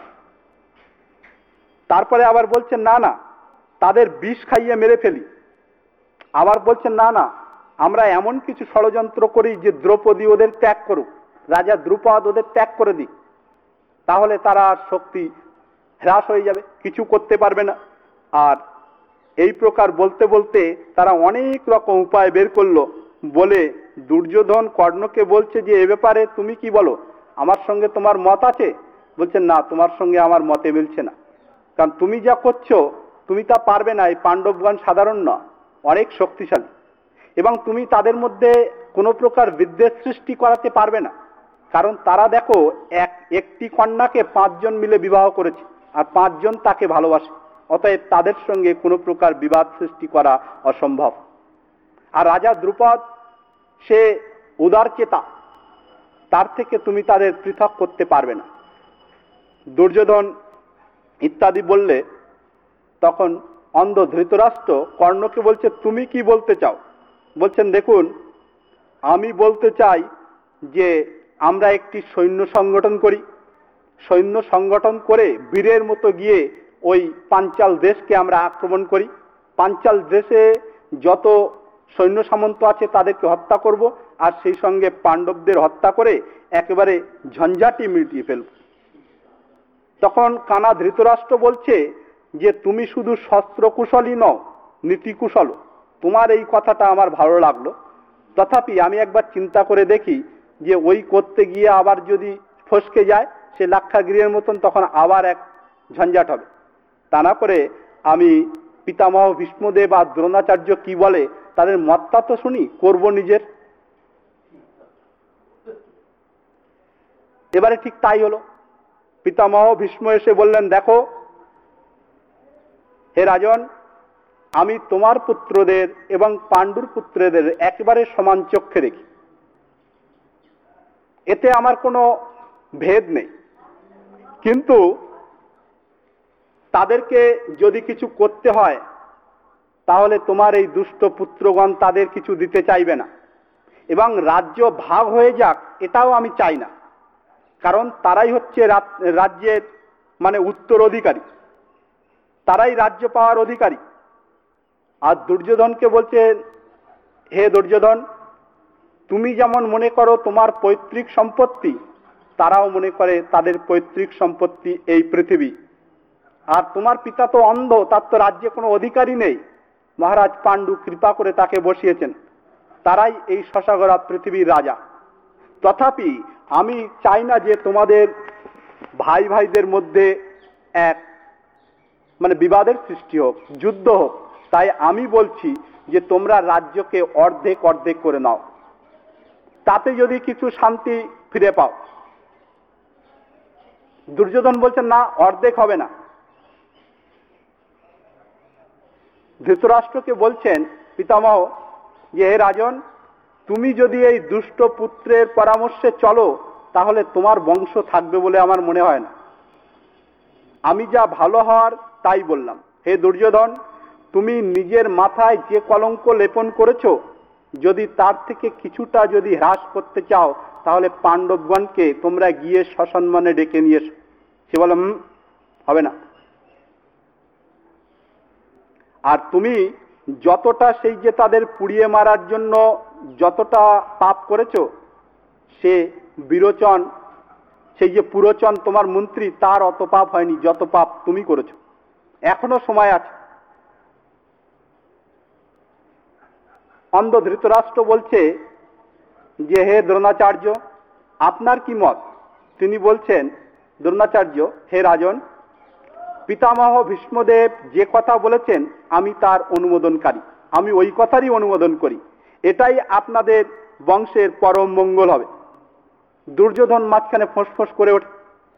তারপরে আবার বলছেন না না, তাদের বিষ খাইয়ে মেরে ফেলি। আবার বলছেন না না, আমরা এমন কিছু ষড়যন্ত্র করি যে দ্রৌপদী ওদের ত্যাগ করুক, রাজা দ্রুপদ ওদের ত্যাগ করে দিক, তাহলে তারা আর শক্তি হ্রাস হয়ে যাবে, কিছু করতে পারবে না। আর এই প্রকার বলতে বলতে তারা অনেক রকম উপায় বের করলো। বলে দুর্যোধন কর্ণকে বলছে যে এ ব্যাপারে তুমি কি বলো, আমার সঙ্গে তোমার মত আছে? বলছেন না, তোমার সঙ্গে আমার মতে মিলছে না, কারণ তুমি যা করছো তুমি তা পারবে না। এই পাণ্ডবগণ সাধারণ না, অনেক শক্তিশালী, এবং তুমি তাদের মধ্যে কোনো প্রকার বিদ্বেষ সৃষ্টি করাতে পারবে না, কারণ তারা দেখো একটি কন্যাকে 5 জন মিলে বিবাহ করেছে, আর 5 জন তাকে ভালোবাসে, অতএব তাদের সঙ্গে কোনো প্রকার বিবাদ সৃষ্টি করা অসম্ভব। আর রাজা দ্রুপদ সে উদারচেতা, তার থেকে তুমি তাদের পৃথক করতে পারবে না। দুর্যোধন ইত্যাদি বললে তখন অন্ধ ধৃতরাষ্ট্র কর্ণকে বলছে তুমি কি বলতে চাও? বলছেন দেখুন, আমি বলতে চাই যে আমরা একটি সৈন্য সংগঠন করি, সৈন্য সংগঠন করে বীরের মতো গিয়ে ওই পাঞ্চাল দেশকে আমরা আক্রমণ করি, পাঞ্চাল দেশে যত সৈন্য সামন্ত আছে তাদেরকে হত্যা করব, আর সেই সঙ্গে পাণ্ডবদের হত্যা করে একেবারে ঝঞ্ঝাটি মিটিয়ে ফেলব। তখন কানা ধৃতরাষ্ট্র বলছে যে তুমি শুধু শস্ত্রকুশলী নও, নীতিকুশল। তোমার এই কথাটা আমার ভালো লাগলো, তথাপি আমি একবার চিন্তা করে দেখি যে ওই করতে গিয়ে আবার যদি ফসকে যায় সে লাক্ষাগৃহের মতন, তখন আবার এক ঝঞ্ঝাট হবে। তা না করে আমি পিতামহ ভীষ্মদেব আর দ্রোণাচার্য কি বলে তাদের মতটা তো শুনি, করব নিজের। এবারে ঠিক তাই হলো। পিতামহ ভীষ্ম এসে বললেন দেখো হে রাজন, আমি তোমার পুত্রদের এবং পাণ্ডুর পুত্রদের একেবারে সমান চক্ষে দেখি, এতে আমার কোনো ভেদ নেই, কিন্তু তাদেরকে যদি কিছু করতে হয় তাহলে তোমার এই দুষ্ট পুত্রগণ তাদের কিছু দিতে চাইবে না, এবং রাজ্য ভাগ হয়ে যাক এটাও আমি চাই না, কারণ তারাই হচ্ছে রাজ্যের উত্তরাধিকারী, তারাই রাজ্য পাওয়ার অধিকারী। আর দুর্যোধনকে বলছেন হে দুর্যোধন, তুমি যেমন মনে করো তোমার পৈতৃক সম্পত্তি, তারাও মনে করে তাদের পৈতৃক সম্পত্তি এই পৃথিবী। আর তোমার পিতা তো অন্ধ, তার তো রাজ্যে কোনো অধিকারী নেই, মহারাজ পাণ্ডু কৃপা করে তাকে বসিয়েছেন, তারাই এই শশাগরা পৃথিবীর রাজা। তথাপি আমি চাই না যে তোমাদের ভাই ভাইদের মধ্যে এক বিবাদের সৃষ্টি হোক, যুদ্ধ হোক, তাই আমি বলছি যে তোমরা রাজ্যকে অর্ধেক অর্ধেক করে নাও, তাতে যদি কিছু শান্তি ফিরে পাও। দুর্যোধন বলছেন না, অর্ধেক হবে না। ধৃতরাষ্ট্রকে বলছেন পিতামহ যে হে রাজন, তুমি যদি এই দুষ্ট পুত্রের পরামর্শে চলো তাহলে তোমার বংশ থাকবে বলে আমার মনে হয় না। আমি যা ভালো হওয়ার তাই বললাম। হে দুর্যোধন, তুমি নিজের মাথায় যে কলঙ্ক লেপন করেছো, যদি তার থেকে কিছুটা যদি হ্রাস করতে চাও তাহলে পাণ্ডবগণকে তোমরা গিয়ে সসম্মানে ডেকে নিয়ে এসো। সে বলল হবে না। আর তুমি যতটা সেই যে তাদের পুড়িয়ে মারার জন্য যতটা পাপ করেছো, সে বিরোচন, সেই যে পুরোচন তোমার মন্ত্রী, তার অত পাপ হয়নি যত পাপ তুমি করেছো, এখনো সময় আছে। অন্ধ ধৃতরাষ্ট্র বলছে যে হে দ্রোণাচার্য, আপনার কি মত? তিনি বলছেন দ্রোণাচার্য, হে রাজন, পিতামহ ভীষ্মদেব যে কথা বলেছেন আমি তার অনুমোদনকারী, আমি ওই কথারই অনুমোদন করি, এটাই আপনাদের বংশের পরম মঙ্গল হবে। দুর্যোধন মাঝখানে ফোঁস করে ওঠে।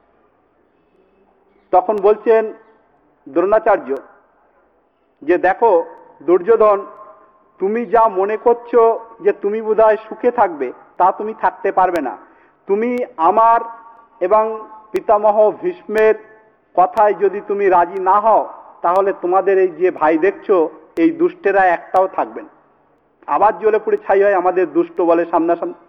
তখন বলছেন দ্রোণাচার্য যে দেখো দুর্যোধন, তুমি যা মনে করছো যে তুমি বোধহয় সুখে থাকবে, তা তুমি থাকতে পারবে না। তুমি আমার এবং পিতামহ ভীষ্মের কথায় যদি তুমি রাজি না হও, তাহলে তোমাদের এই যে ভাই দেখছো এই দুষ্টেরা একটাও থাকবেন, আবার জ্বলে পুড়ে ছাই হয় আমাদের দুষ্ট বলে সামনাসামনি।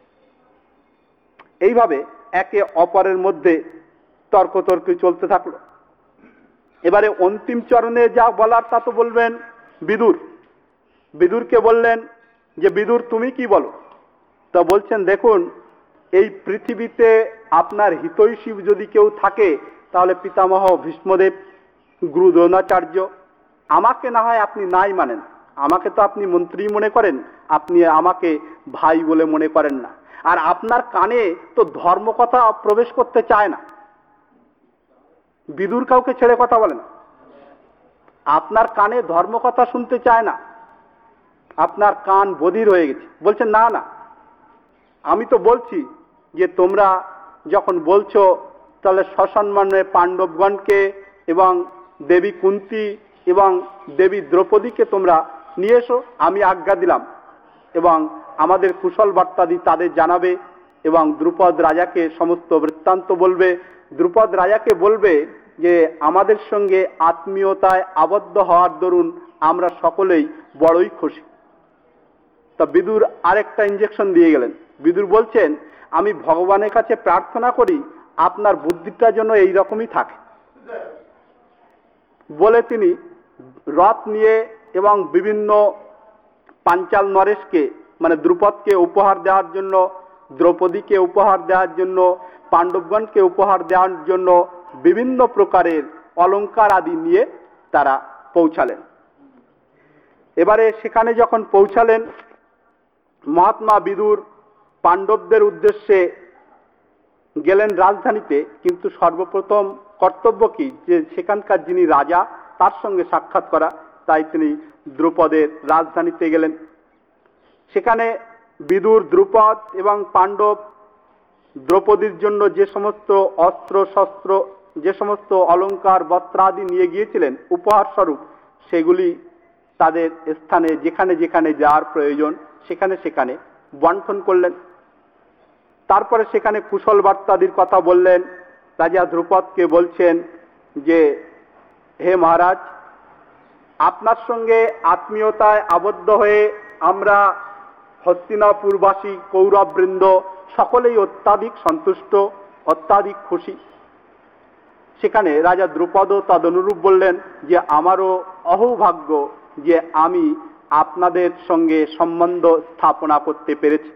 এইভাবে একে অপরের মধ্যে তর্কতর্কি চলতে থাকলো। এবারে অন্তিম চরণে যা বলার তা তো বলবেন বিদুর। বিদুরকে বললেন যে বিদুর তুমি কি বলো? তা বলছেন দেখুন, এই পৃথিবীতে আপনার হিতৈষী যদি কেউ থাকে তাহলে পিতামহ ভীষ্মদেব, গুরু দ্রোণাচার্য। আমাকে না হয় আপনি নাই মানেন, আমাকে তো আপনি মন্ত্রী মনে করেন, আপনি আমাকে ভাই বলে মনে করেন না। আর আপনার কানে তো ধর্ম কথা প্রবেশ করতে চায় না। বিদুর কাউকে ছেড়ে কথা বলে না, আপনার কানে ধর্ম কথা শুনতে চায় না, আপনার কান বধির হয়ে গেছে। বলছেন না না, আমি তো বলছি যে তোমরা যখন বলছো তাহলে সসম্মানে পাণ্ডবগণকে এবং দেবী কুন্তী এবং দেবী দ্রৌপদীকে তোমরা নিয়ে এসো, আমি আজ্ঞা দিলাম, এবং আমাদের কুশল বার্তাদি তাদের জানাবে এবং দ্রুপদ রাজাকে সমস্ত বৃত্তান্ত বলবে। দ্রুপদ রাজাকে বলবে যে আমাদের সঙ্গে আত্মীয়তায় আবদ্ধ হওয়ার দরুন আমরা সকলেই বড়ই খুশি। তা বিদুর আরেকটা ইঞ্জেকশন দিয়ে গেলেন। বিদুর বলছেন আমি ভগবানের কাছে প্রার্থনা করি আপনার বুদ্ধিটা যেন এইরকমই থাকে। বলে তিনি রথ নিয়ে এবং বিভিন্ন পাঞ্চাল নরেশকে মানে দ্রুপদকে উপহার দেওয়ার জন্য, দ্রৌপদীকে উপহার দেওয়ার জন্য, পাণ্ডবগণকে উপহার দেওয়ার জন্য বিভিন্ন প্রকারের অলঙ্কার আদি নিয়ে তারা পৌঁছালেন। এবারে সেখানে যখন পৌঁছালেন, মহাত্মা বিদুর পাণ্ডবদের উদ্দেশ্যে গেলেন রাজধানীতে, কিন্তু সর্বপ্রথম কর্তব্য কি যে সেখানকার যিনি রাজা তার সঙ্গে সাক্ষাৎ করা। তাই তিনি দ্রুপদের রাজধানীতে গেলেন। সেখানে বিদুর, দ্রুপদ এবং পাণ্ডব দ্রৌপদীর জন্য যে সমস্ত অস্ত্র শস্ত্র, যে সমস্ত অলঙ্কার বস্ত্রাদি নিয়ে গিয়েছিলেন উপহার স্বরূপ, সেগুলি তাদের স্থানে যেখানে যেখানে যাওয়ার প্রয়োজন সেখানে সেখানে বন্টন করলেন। তারপরে সেখানে কুশল বার্তাদির কথা বললেন। রাজা দ্রুপদকে বলছেন যে হে মহারাজ, আপনার সঙ্গে আত্মীয়তায় আবদ্ধ হয়ে আমরা হস্তিনাপুরবাসী কৌরববৃন্দ সকলেই অত্যাধিক সন্তুষ্ট, অত্যাধিক খুশি। সেখানে রাজা দ্রুপদও তদনুরূপ বললেন যে আমারও অহৌভাগ্য যে আমি আপনাদের সঙ্গে সম্বন্ধ স্থাপনা করতে পেরেছি।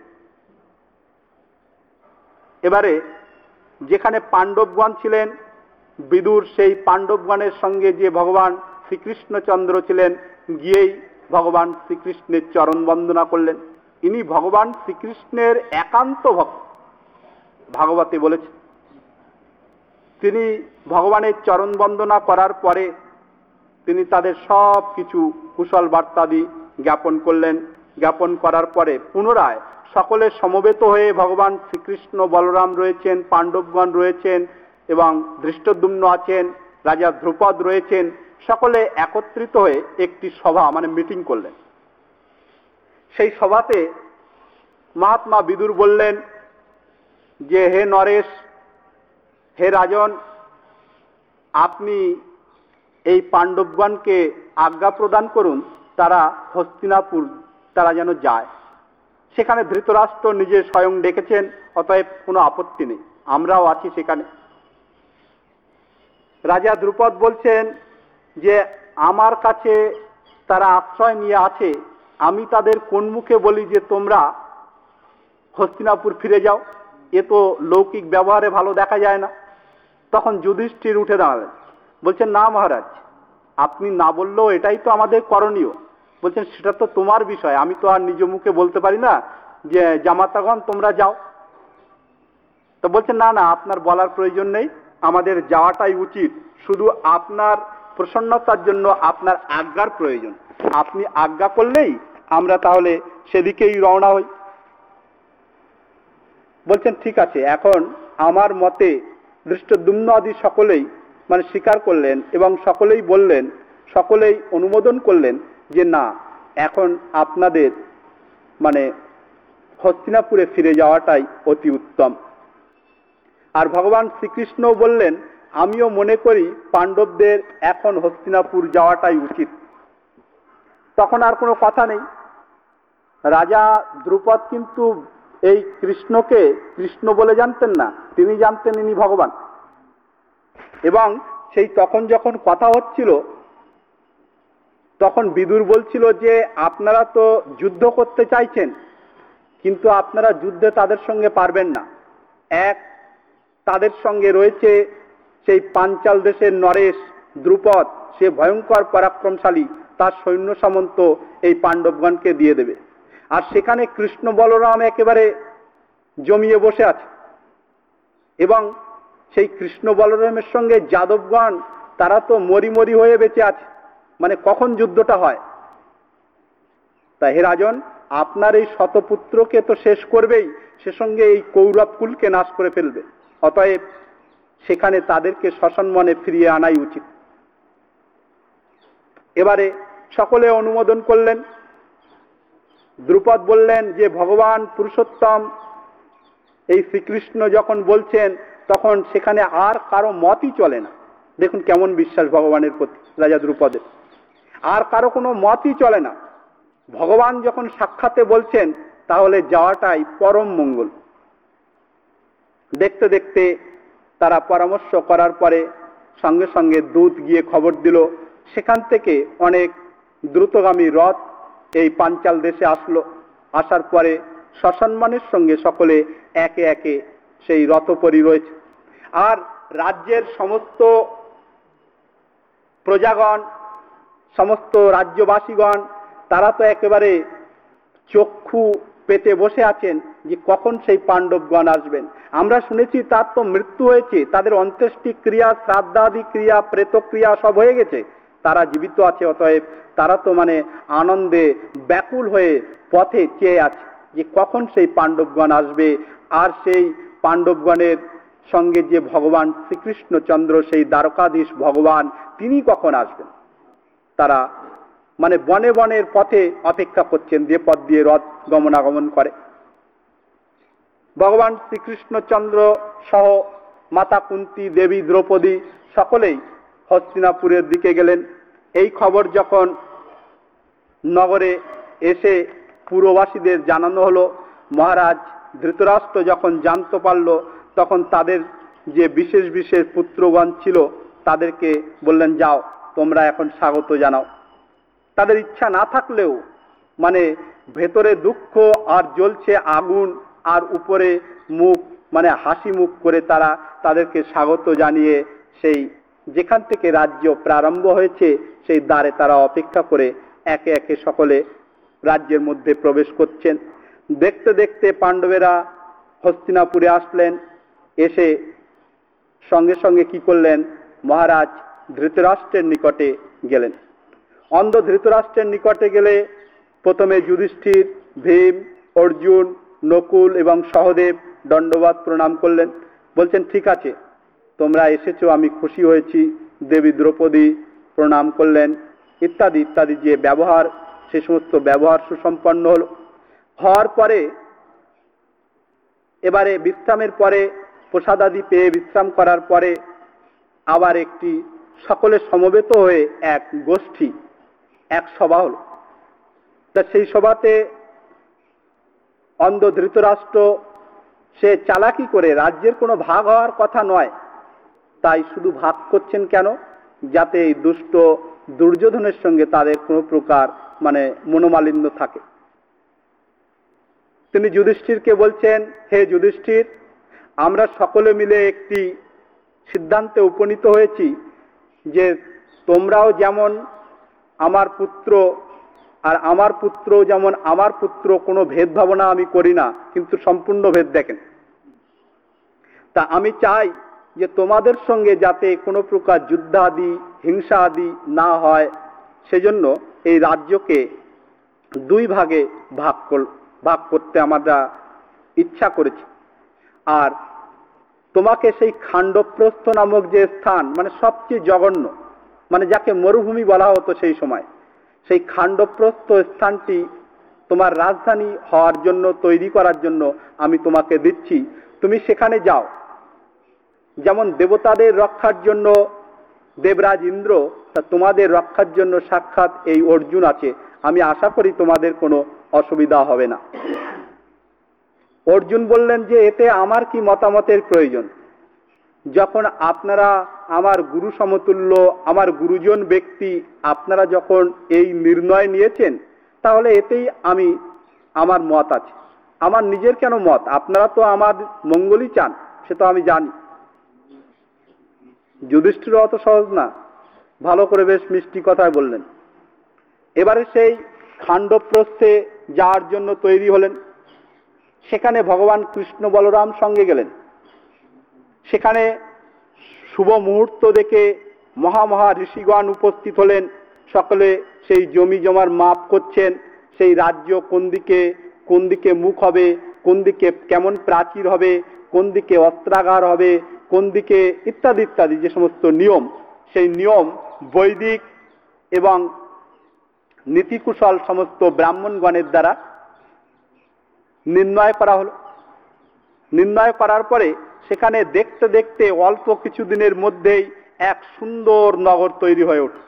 এবারে যেখানে পাণ্ডবগণ ছিলেন, বিদুর সেই পাণ্ডবগণের সঙ্গে যে ভগবান শ্রীকৃষ্ণচন্দ্র ছিলেন, গিয়েই ভগবান শ্রীকৃষ্ণের চরণ বন্দনা করলেন। ইনি ভগবান শ্রীকৃষ্ণের একান্ত ভক্ত, ভাগবতে বলেছে। তিনি ভগবানের চরণ বন্দনা করার পরে তিনি তাদের সব কিছু কুশল বার্তাদি জ্ঞাপন করলেন। জ্ঞাপন করার পরে পুনরায় সকলে সমবেত হয়ে ভগবান শ্রীকৃষ্ণ, বলরাম রয়েছেন, পাণ্ডবগণ রয়েছেন এবং ধৃষ্টদ্যুম্ন আছেন, রাজা ধ্রুপদ রয়েছেন, সকলে একত্রিত হয়ে একটি সভা মানে মিটিং করলেন। সেই সভাতে মহাত্মা বিদুর বললেন যে হে নরেশ, হে রাজন, আপনি এই পাণ্ডবগণকে আজ্ঞা প্রদান করুন তারা হস্তিনাপুর তারা যেন যায়। সেখানে ধৃতরাষ্ট্র নিজে স্বয়ং ডেকেছেন, অতএব কোনো আপত্তি নেই, আমরাও আছি সেখানে। রাজা দ্রুপদ বলছেন যে আমার কাছে তারা আশ্রয় নিয়ে আছে, আমি তাদের কোন মুখে বলি যে তোমরা হস্তিনাপুর ফিরে যাও? এ তো লৌকিক ব্যবহারে ভালো দেখা যায় না। তখন যুধিষ্ঠির উঠে দাঁড়ালেন, বলছেন না মহারাজ, আপনি না বললেও এটাই তো আমাদের করণীয়। বলছেন সেটা তো তোমার বিষয়, আমি তো আর নিজ মুখে বলতে পারি না যে জামাতাগণ তোমরা যাও। তো বলছেন না না, আপনার বলার প্রয়োজন নেই, আমাদের যাওয়াটাই উচিত। শুধু আপনার প্রসন্নতার জন্য আপনার আজ্ঞার প্রয়োজন। আপনি আজ্ঞা করলেই আমরা তাহলে সেদিকেই রওনা হই। বলছেন ঠিক আছে। এখন আমার মতে ধৃষ্টদ্যুম্ন আদি সকলেই স্বীকার করলেন এবং সকলেই বললেন, সকলেই অনুমোদন করলেন যে না, এখন আপনাদের হস্তিনাপুরে ফিরে যাওয়াটাই অতি উত্তম। আর ভগবান শ্রীকৃষ্ণ বললেন, আমিও মনে করি পাণ্ডবদের এখন হস্তিনাপুর যাওয়াটাই উচিত। তখন আর কোনো কথা নেই। রাজা দ্রুপদ কিন্তু এই কৃষ্ণকে কৃষ্ণ বলে জানতেন না, তিনি জানতেন ইনি ভগবান। এবং সেই তখন যখন কথা হচ্ছিল, তখন বিদুর বলছিল যে আপনারা তো যুদ্ধ করতে চাইছেন, কিন্তু আপনারা যুদ্ধে তাদের সঙ্গে পারবেন না। এক, তাদের সঙ্গে রয়েছে সেই পাঞ্চাল দেশের নরেশ দ্রুপদ, সে ভয়ঙ্কর পরাক্রমশালী, তার সৈন্য সামন্ত এই পাণ্ডবগণকে দিয়ে দেবে। আর সেখানে কৃষ্ণ বলরাম একেবারে জমিয়ে বসে আছে, এবং সেই কৃষ্ণ বলরামের সঙ্গে যাদবগণ, তারা তো মরি মরি হয়ে বেঁচে আছে, কখন যুদ্ধটা হয়। তা হে রাজন, আপনার এই শতপুত্রকে তো শেষ করবেই, সে সঙ্গে এই কৌরব কুলকে নাশ করে ফেলবে। অতএব সেখানে তাদেরকে শ্মশানবনে ফিরিয়ে আনাই উচিত। এবারে সকলে অনুমোদন করলেন। দ্রুপদ বললেন যে ভগবান পুরুষোত্তম এই শ্রীকৃষ্ণ যখন বলছেন, তখন সেখানে আর কারো মতই চলে না। দেখুন কেমন বিশ্বাস ভগবানের প্রতি রাজা দ্রুপদের। আর কারো কোনো মতই চলে না। ভগবান যখন সাক্ষাতে বলছেন, তাহলে যাওয়াটাই পরম মঙ্গল। দেখতে দেখতে তারা পরামর্শ করার পরে সঙ্গে সঙ্গে দূত গিয়ে খবর দিল। সেখান থেকে অনেক দ্রুতগামী রথ এই পাঞ্চাল দেশে আসলো। আসার পরে সসম্মানের সঙ্গে সকলে একে একে সেই রথপরি রয়েছে। আর রাজ্যের সমস্ত প্রজাগণ, সমস্ত রাজ্যবাসীগণ, তারা তো একেবারে চক্ষু পেতে বসে আছেন যে কখন সেই পাণ্ডবগণ আসবেন। আমরা শুনেছি তার তো মৃত্যু হয়েছে, তাদের অন্ত্যেষ্টি ক্রিয়া, শ্রাদ্ধাদি ক্রিয়া, প্রেতক্রিয়া সব হয়ে গেছে, তারা জীবিত আছে। অতএব তারা তো আনন্দে ব্যাকুল হয়ে পথে চেয়ে আছে যে কখন সেই পাণ্ডবগণ আসবে। আর সেই পাণ্ডবগণের সঙ্গে যে ভগবান শ্রীকৃষ্ণচন্দ্র, সেই দ্বারকাধীশ ভগবান, তিনি কখন আসবেন। তারা বনে বনের পথে অপেক্ষা করছেন, যে পথ দিয়ে রথ গমনাগমন করে। ভগবান শ্রীকৃষ্ণচন্দ্র সহ মাতা কুন্তী, দেবী দ্রৌপদী সকলেই হস্তিনাপুরের দিকে গেলেন। এই খবর যখন নগরে এসে পুরবাসীদের জানানো হলো, মহারাজ ধৃতরাষ্ট্র যখন জানতে পারল, তখন তাদের যে বিশেষ বিশেষ পুত্রগণ ছিল তাদেরকে বললেন, যাও তোমরা এখন স্বাগত জানাও। তাদের ইচ্ছা না থাকলেও ভেতরে দুঃখ আর জ্বলছে আগুন, আর উপরে মুখ হাসি মুখ করে তারা তাদেরকে স্বাগত জানিয়ে সেই যেখান থেকে রাজ্য প্রারম্ভ হয়েছে সেই দ্বারে তারা অপেক্ষা করে একে একে সকলে রাজ্যের মধ্যে প্রবেশ করছেন। দেখতে দেখতে পাণ্ডবেরা হস্তিনাপুরে আসলেন। এসে সঙ্গে সঙ্গে কি করলেন, মহারাজ ধৃতরাষ্ট্রের নিকটে গেলেন। অন্ধ ধৃতরাষ্ট্রের নিকটে গেলে প্রথমে যুধিষ্ঠির, ভীম, অর্জুন, নকুল এবং সহদেব দণ্ডবাদ প্রণাম করলেন। বলছেন ঠিক আছে, তোমরা এসেছো, আমি খুশি হয়েছি। দেবী দ্রৌপদী প্রণাম করলেন, ইত্যাদি ইত্যাদি যে ব্যবহার, সে সমস্ত ব্যবহার সুসম্পন্ন হল। হওয়ার পরে এবারে বিশ্রামের পরে, প্রসাদাদি পেয়ে বিশ্রাম করার পরে আবার একটি সকলে সমবেত হয়ে এক গোষ্ঠী, এক সভা হল। তা সেই সভাতে অন্ধ ধৃতরাষ্ট্র সে চালাকি করে, রাজ্যের কোনো ভাগ হওয়ার কথা নয়, তাই শুধু ভাগ করছেন কেন, যাতে এই দুষ্ট দুর্যোধনের সঙ্গে তাদের কোনো প্রকার মনোমালিন্য থাকে। তিনি যুধিষ্ঠিরকে বলছেন, হে যুধিষ্ঠির, আমরা সকলে মিলে একটি সিদ্ধান্তে উপনীত হয়েছি যে তোমরাও যেমন আমার পুত্র, আর আমার পুত্র যেমন আমার পুত্র, কোনো ভেদভাবনা আমি করি না, কিন্তু সম্পূর্ণ ভেদ দেখেন। তা আমি চাই যে তোমাদের সঙ্গে যাতে কোনো প্রকার যুদ্ধাদি হিংসা আদি না হয়, সেজন্য এই রাজ্যকে দুই ভাগে ভাগ করতে আমরা ইচ্ছা করেছি। আর তোমাকে সেই খাণ্ডপ্রস্থ নামক যে স্থান, মানে সবচেয়ে জঘন্য, মানে যাকে মরুভূমি বলা হতো সেই সময়, সেই খাণ্ডপ্রস্থ স্থানটি তোমার রাজধানী হওয়ার জন্য, তৈরি করার জন্য আমি তোমাকে দিচ্ছি। তুমি সেখানে যাও। যেমন দেবতাদের রক্ষার জন্য দেবরাজ ইন্দ্র, তা তোমাদের রক্ষার জন্য সাক্ষাৎ এই অর্জুন আছে। আমি আশা করি তোমাদের কোনো অসুবিধা হবে না। অর্জুন বললেন যে এতে আমার কি মতামতের প্রয়োজন? যখন আপনারা আমার গুরু সমতুল্য, আমার গুরুজন ব্যক্তি, আপনারা যখন এই নির্ণয় নিয়েছেন, তাহলে এতেই আমার মত আছে। আমার নিজের কেন মত? আপনারা তো আমার মঙ্গলই চান, সে তো আমি জানি। যুধিষ্ঠির অত সহজ না, ভালো করে বেশ মিষ্টি কথায় বললেন। এবারে সেই খাণ্ডপ্রস্থে যাওয়ার জন্য তৈরি হলেন। সেখানে ভগবান কৃষ্ণ বলরাম সঙ্গে গেলেন। সেখানে শুভ মুহূর্ত দেখে মহা ঋষিগণ উপস্থিত হলেন। সকলে সেই জমি জমার মাপ করছেন, সেই রাজ্য কোন দিকে মুখ হবে, কোন দিকে কেমন প্রাচীর হবে, কোন দিকে অস্ত্রাগার হবে, কোন দিকে ইত্যাদি ইত্যাদি যে সমস্ত নিয়ম, সেই নিয়ম বৈদিক এবং নীতিকুশল সমস্ত ব্রাহ্মণগণের দ্বারা নির্ণয় করা হলো। নির্ণয় করার পরে সেখানে দেখতে দেখতে অল্প কিছু দিনের মধ্যেই এক সুন্দর নগর তৈরি হয়ে উঠল।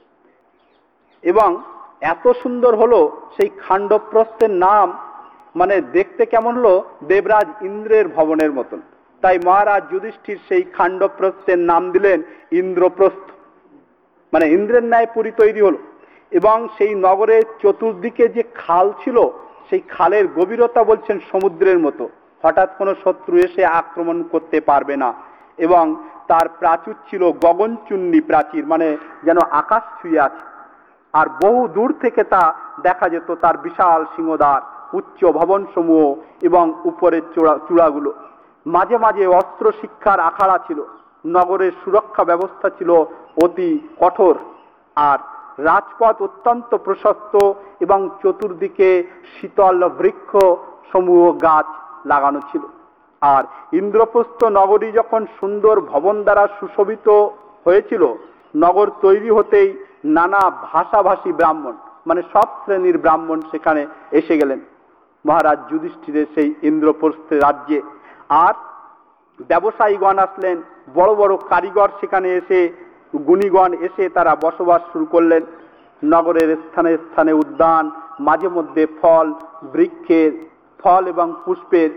এবং এত সুন্দর হলো, সেই খাণ্ডপ্রস্থের নাম মানে দেখতে কেমন হলো, দেবরাজ ইন্দ্রের ভবনের মতন। তাই মহারাজ যুধিষ্ঠির সেই খাণ্ডপ্রস্থের নাম দিলেন ইন্দ্রপ্রস্থ, মানে ইন্দ্রের ন্যায় পুরী তৈরি হলো। এবং সেই নগরের চতুর্দিকে যে খাল ছিল, সেই খালের গভীরতা বলছেন সমুদ্রের মতো। হঠাৎ কোনো শত্রু এসে আক্রমণ করতে পারবে না। এবং তার প্রাচীর ছিল গগনচুন্নী প্রাচীর, মানে যেন আকাশ ছুঁয়ে আছে। আর বহু দূর থেকে তা দেখা যেত, তার বিশাল সিংহদ্বার, উচ্চ ভবন সমূহ এবং উপরের চূড়াগুলো। মাঝে মাঝে অস্ত্র শিক্ষার আখাড়া ছিল। নগরের সুরক্ষা ব্যবস্থা ছিল অতি কঠোর। আর রাজপথ অত্যন্ত প্রশস্ত এবং চতুর্দিকে শীতল বৃক্ষ সমূহ গাছ লাগানো ছিল। আর ইন্দ্রপ্রস্থ নগরী যখন সুন্দর ভবন দ্বারা সুশোভিত হয়েছিল, নগর তৈরি হতেই নানা ভাষাভাষী ব্রাহ্মণ, মানে সব শ্রেণীর ব্রাহ্মণ সেখানে এসে গেলেন মহারাজ যুধিষ্ঠিরের সেই ইন্দ্রপ্রস্থের রাজ্যে। আর ব্যবসায়ীগণ আসলেন, বড় বড় কারিগর সেখানে এসে, গুণীগণ এসে তারা বসবাস শুরু করলেন। নগরের স্থানে স্থানে উদ্যান, মাঝে মধ্যে বৃক্ষের ফল এবং পুষ্পের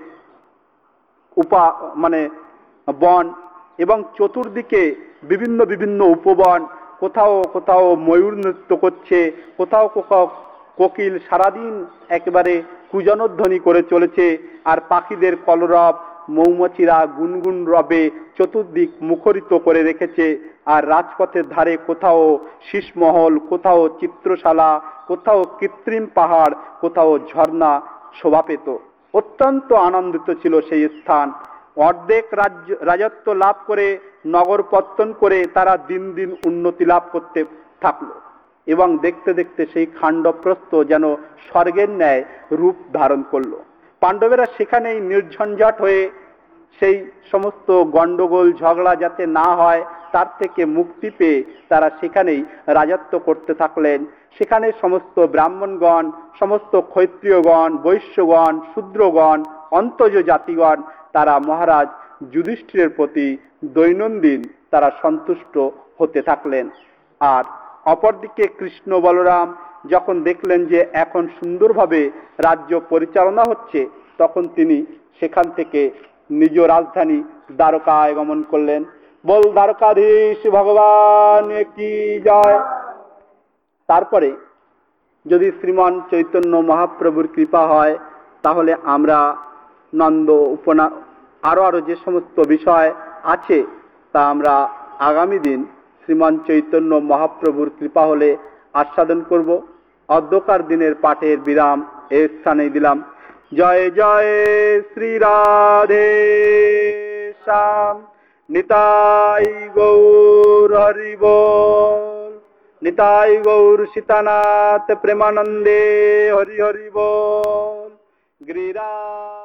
মানে বন, এবং চতুর্দিকে বিভিন্ন বিভিন্ন উপবন। কোথাও কোথাও ময়ূর নৃত্য করছে, কোথাও কোথাও কোকিল সারাদিন একেবারে কুজনধ্বনি করে চলেছে। আর পাখিদের কলরব, মৌমাছিরা গুনগুন রবে চতুর্দিক মুখরিত করে রেখেছে। আর রাজপথের ধারে কোথাও শীষমহল, কোথাও চিত্রশালা, কোথাও কৃত্রিম পাহাড়, কোথাও ঝর্ণা শোভা পেত। অত্যন্ত আনন্দিত ছিল সেই স্থান। অর্ধেক রাজত্ব লাভ করে, নগর পত্তন করে তারা দিন দিন উন্নতি লাভ করতে থাকলো। এবং দেখতে দেখতে সেই খাণ্ডপ্রস্থ যেন স্বর্গের ন্যায় রূপ ধারণ করলো। পাণ্ডবেরা সেখানেই নির্ঝঞ্ঝাট হয়ে সেই সমস্ত গন্ডগোল ঝগড়া যাতে না হয় তার থেকে মুক্তি পেয়ে তারা সেখানেই রাজত্ব করতে থাকলেন। সেখানে সমস্ত ব্রাহ্মণগণ, সমস্ত ক্ষত্রিয়গণ, বৈশ্যগণ, শূদ্রগণ, অন্তজ জাতিগণ তারা মহারাজ যুধিষ্ঠিরের প্রতি দৈনন্দিন তারা সন্তুষ্ট হতে থাকলেন। আর অপরদিকে কৃষ্ণ বলরাম যখন দেখলেন যে এখন সুন্দরভাবে রাজ্য পরিচালনা হচ্ছে, তখন তিনি সেখান থেকে নিজ রাজধানী দ্বারকায় গমন করলেন। বল দ্বারকাধীশ ভগবান কি জয়। তারপরে যদি শ্রীমান চৈতন্য মহাপ্রভুর কৃপা হয়, তাহলে আমরা নন্দ আরো যে সমস্ত বিষয় আছে তা আমরা আগামী দিন শ্রীমান চৈতন্য মহাপ্রভুর কৃপা হলে আস্বাদন করব। অধ্যকার দিনের পাঠের বিরাম এই স্থানেই দিলাম। জয় জয় শ্রী রাধে শ্যাম। নিতাই গৌর হরি বল। নিতাই গৌর সীতানাথ প্রেমানন্দে হরি হরি বল। গিরিরাজ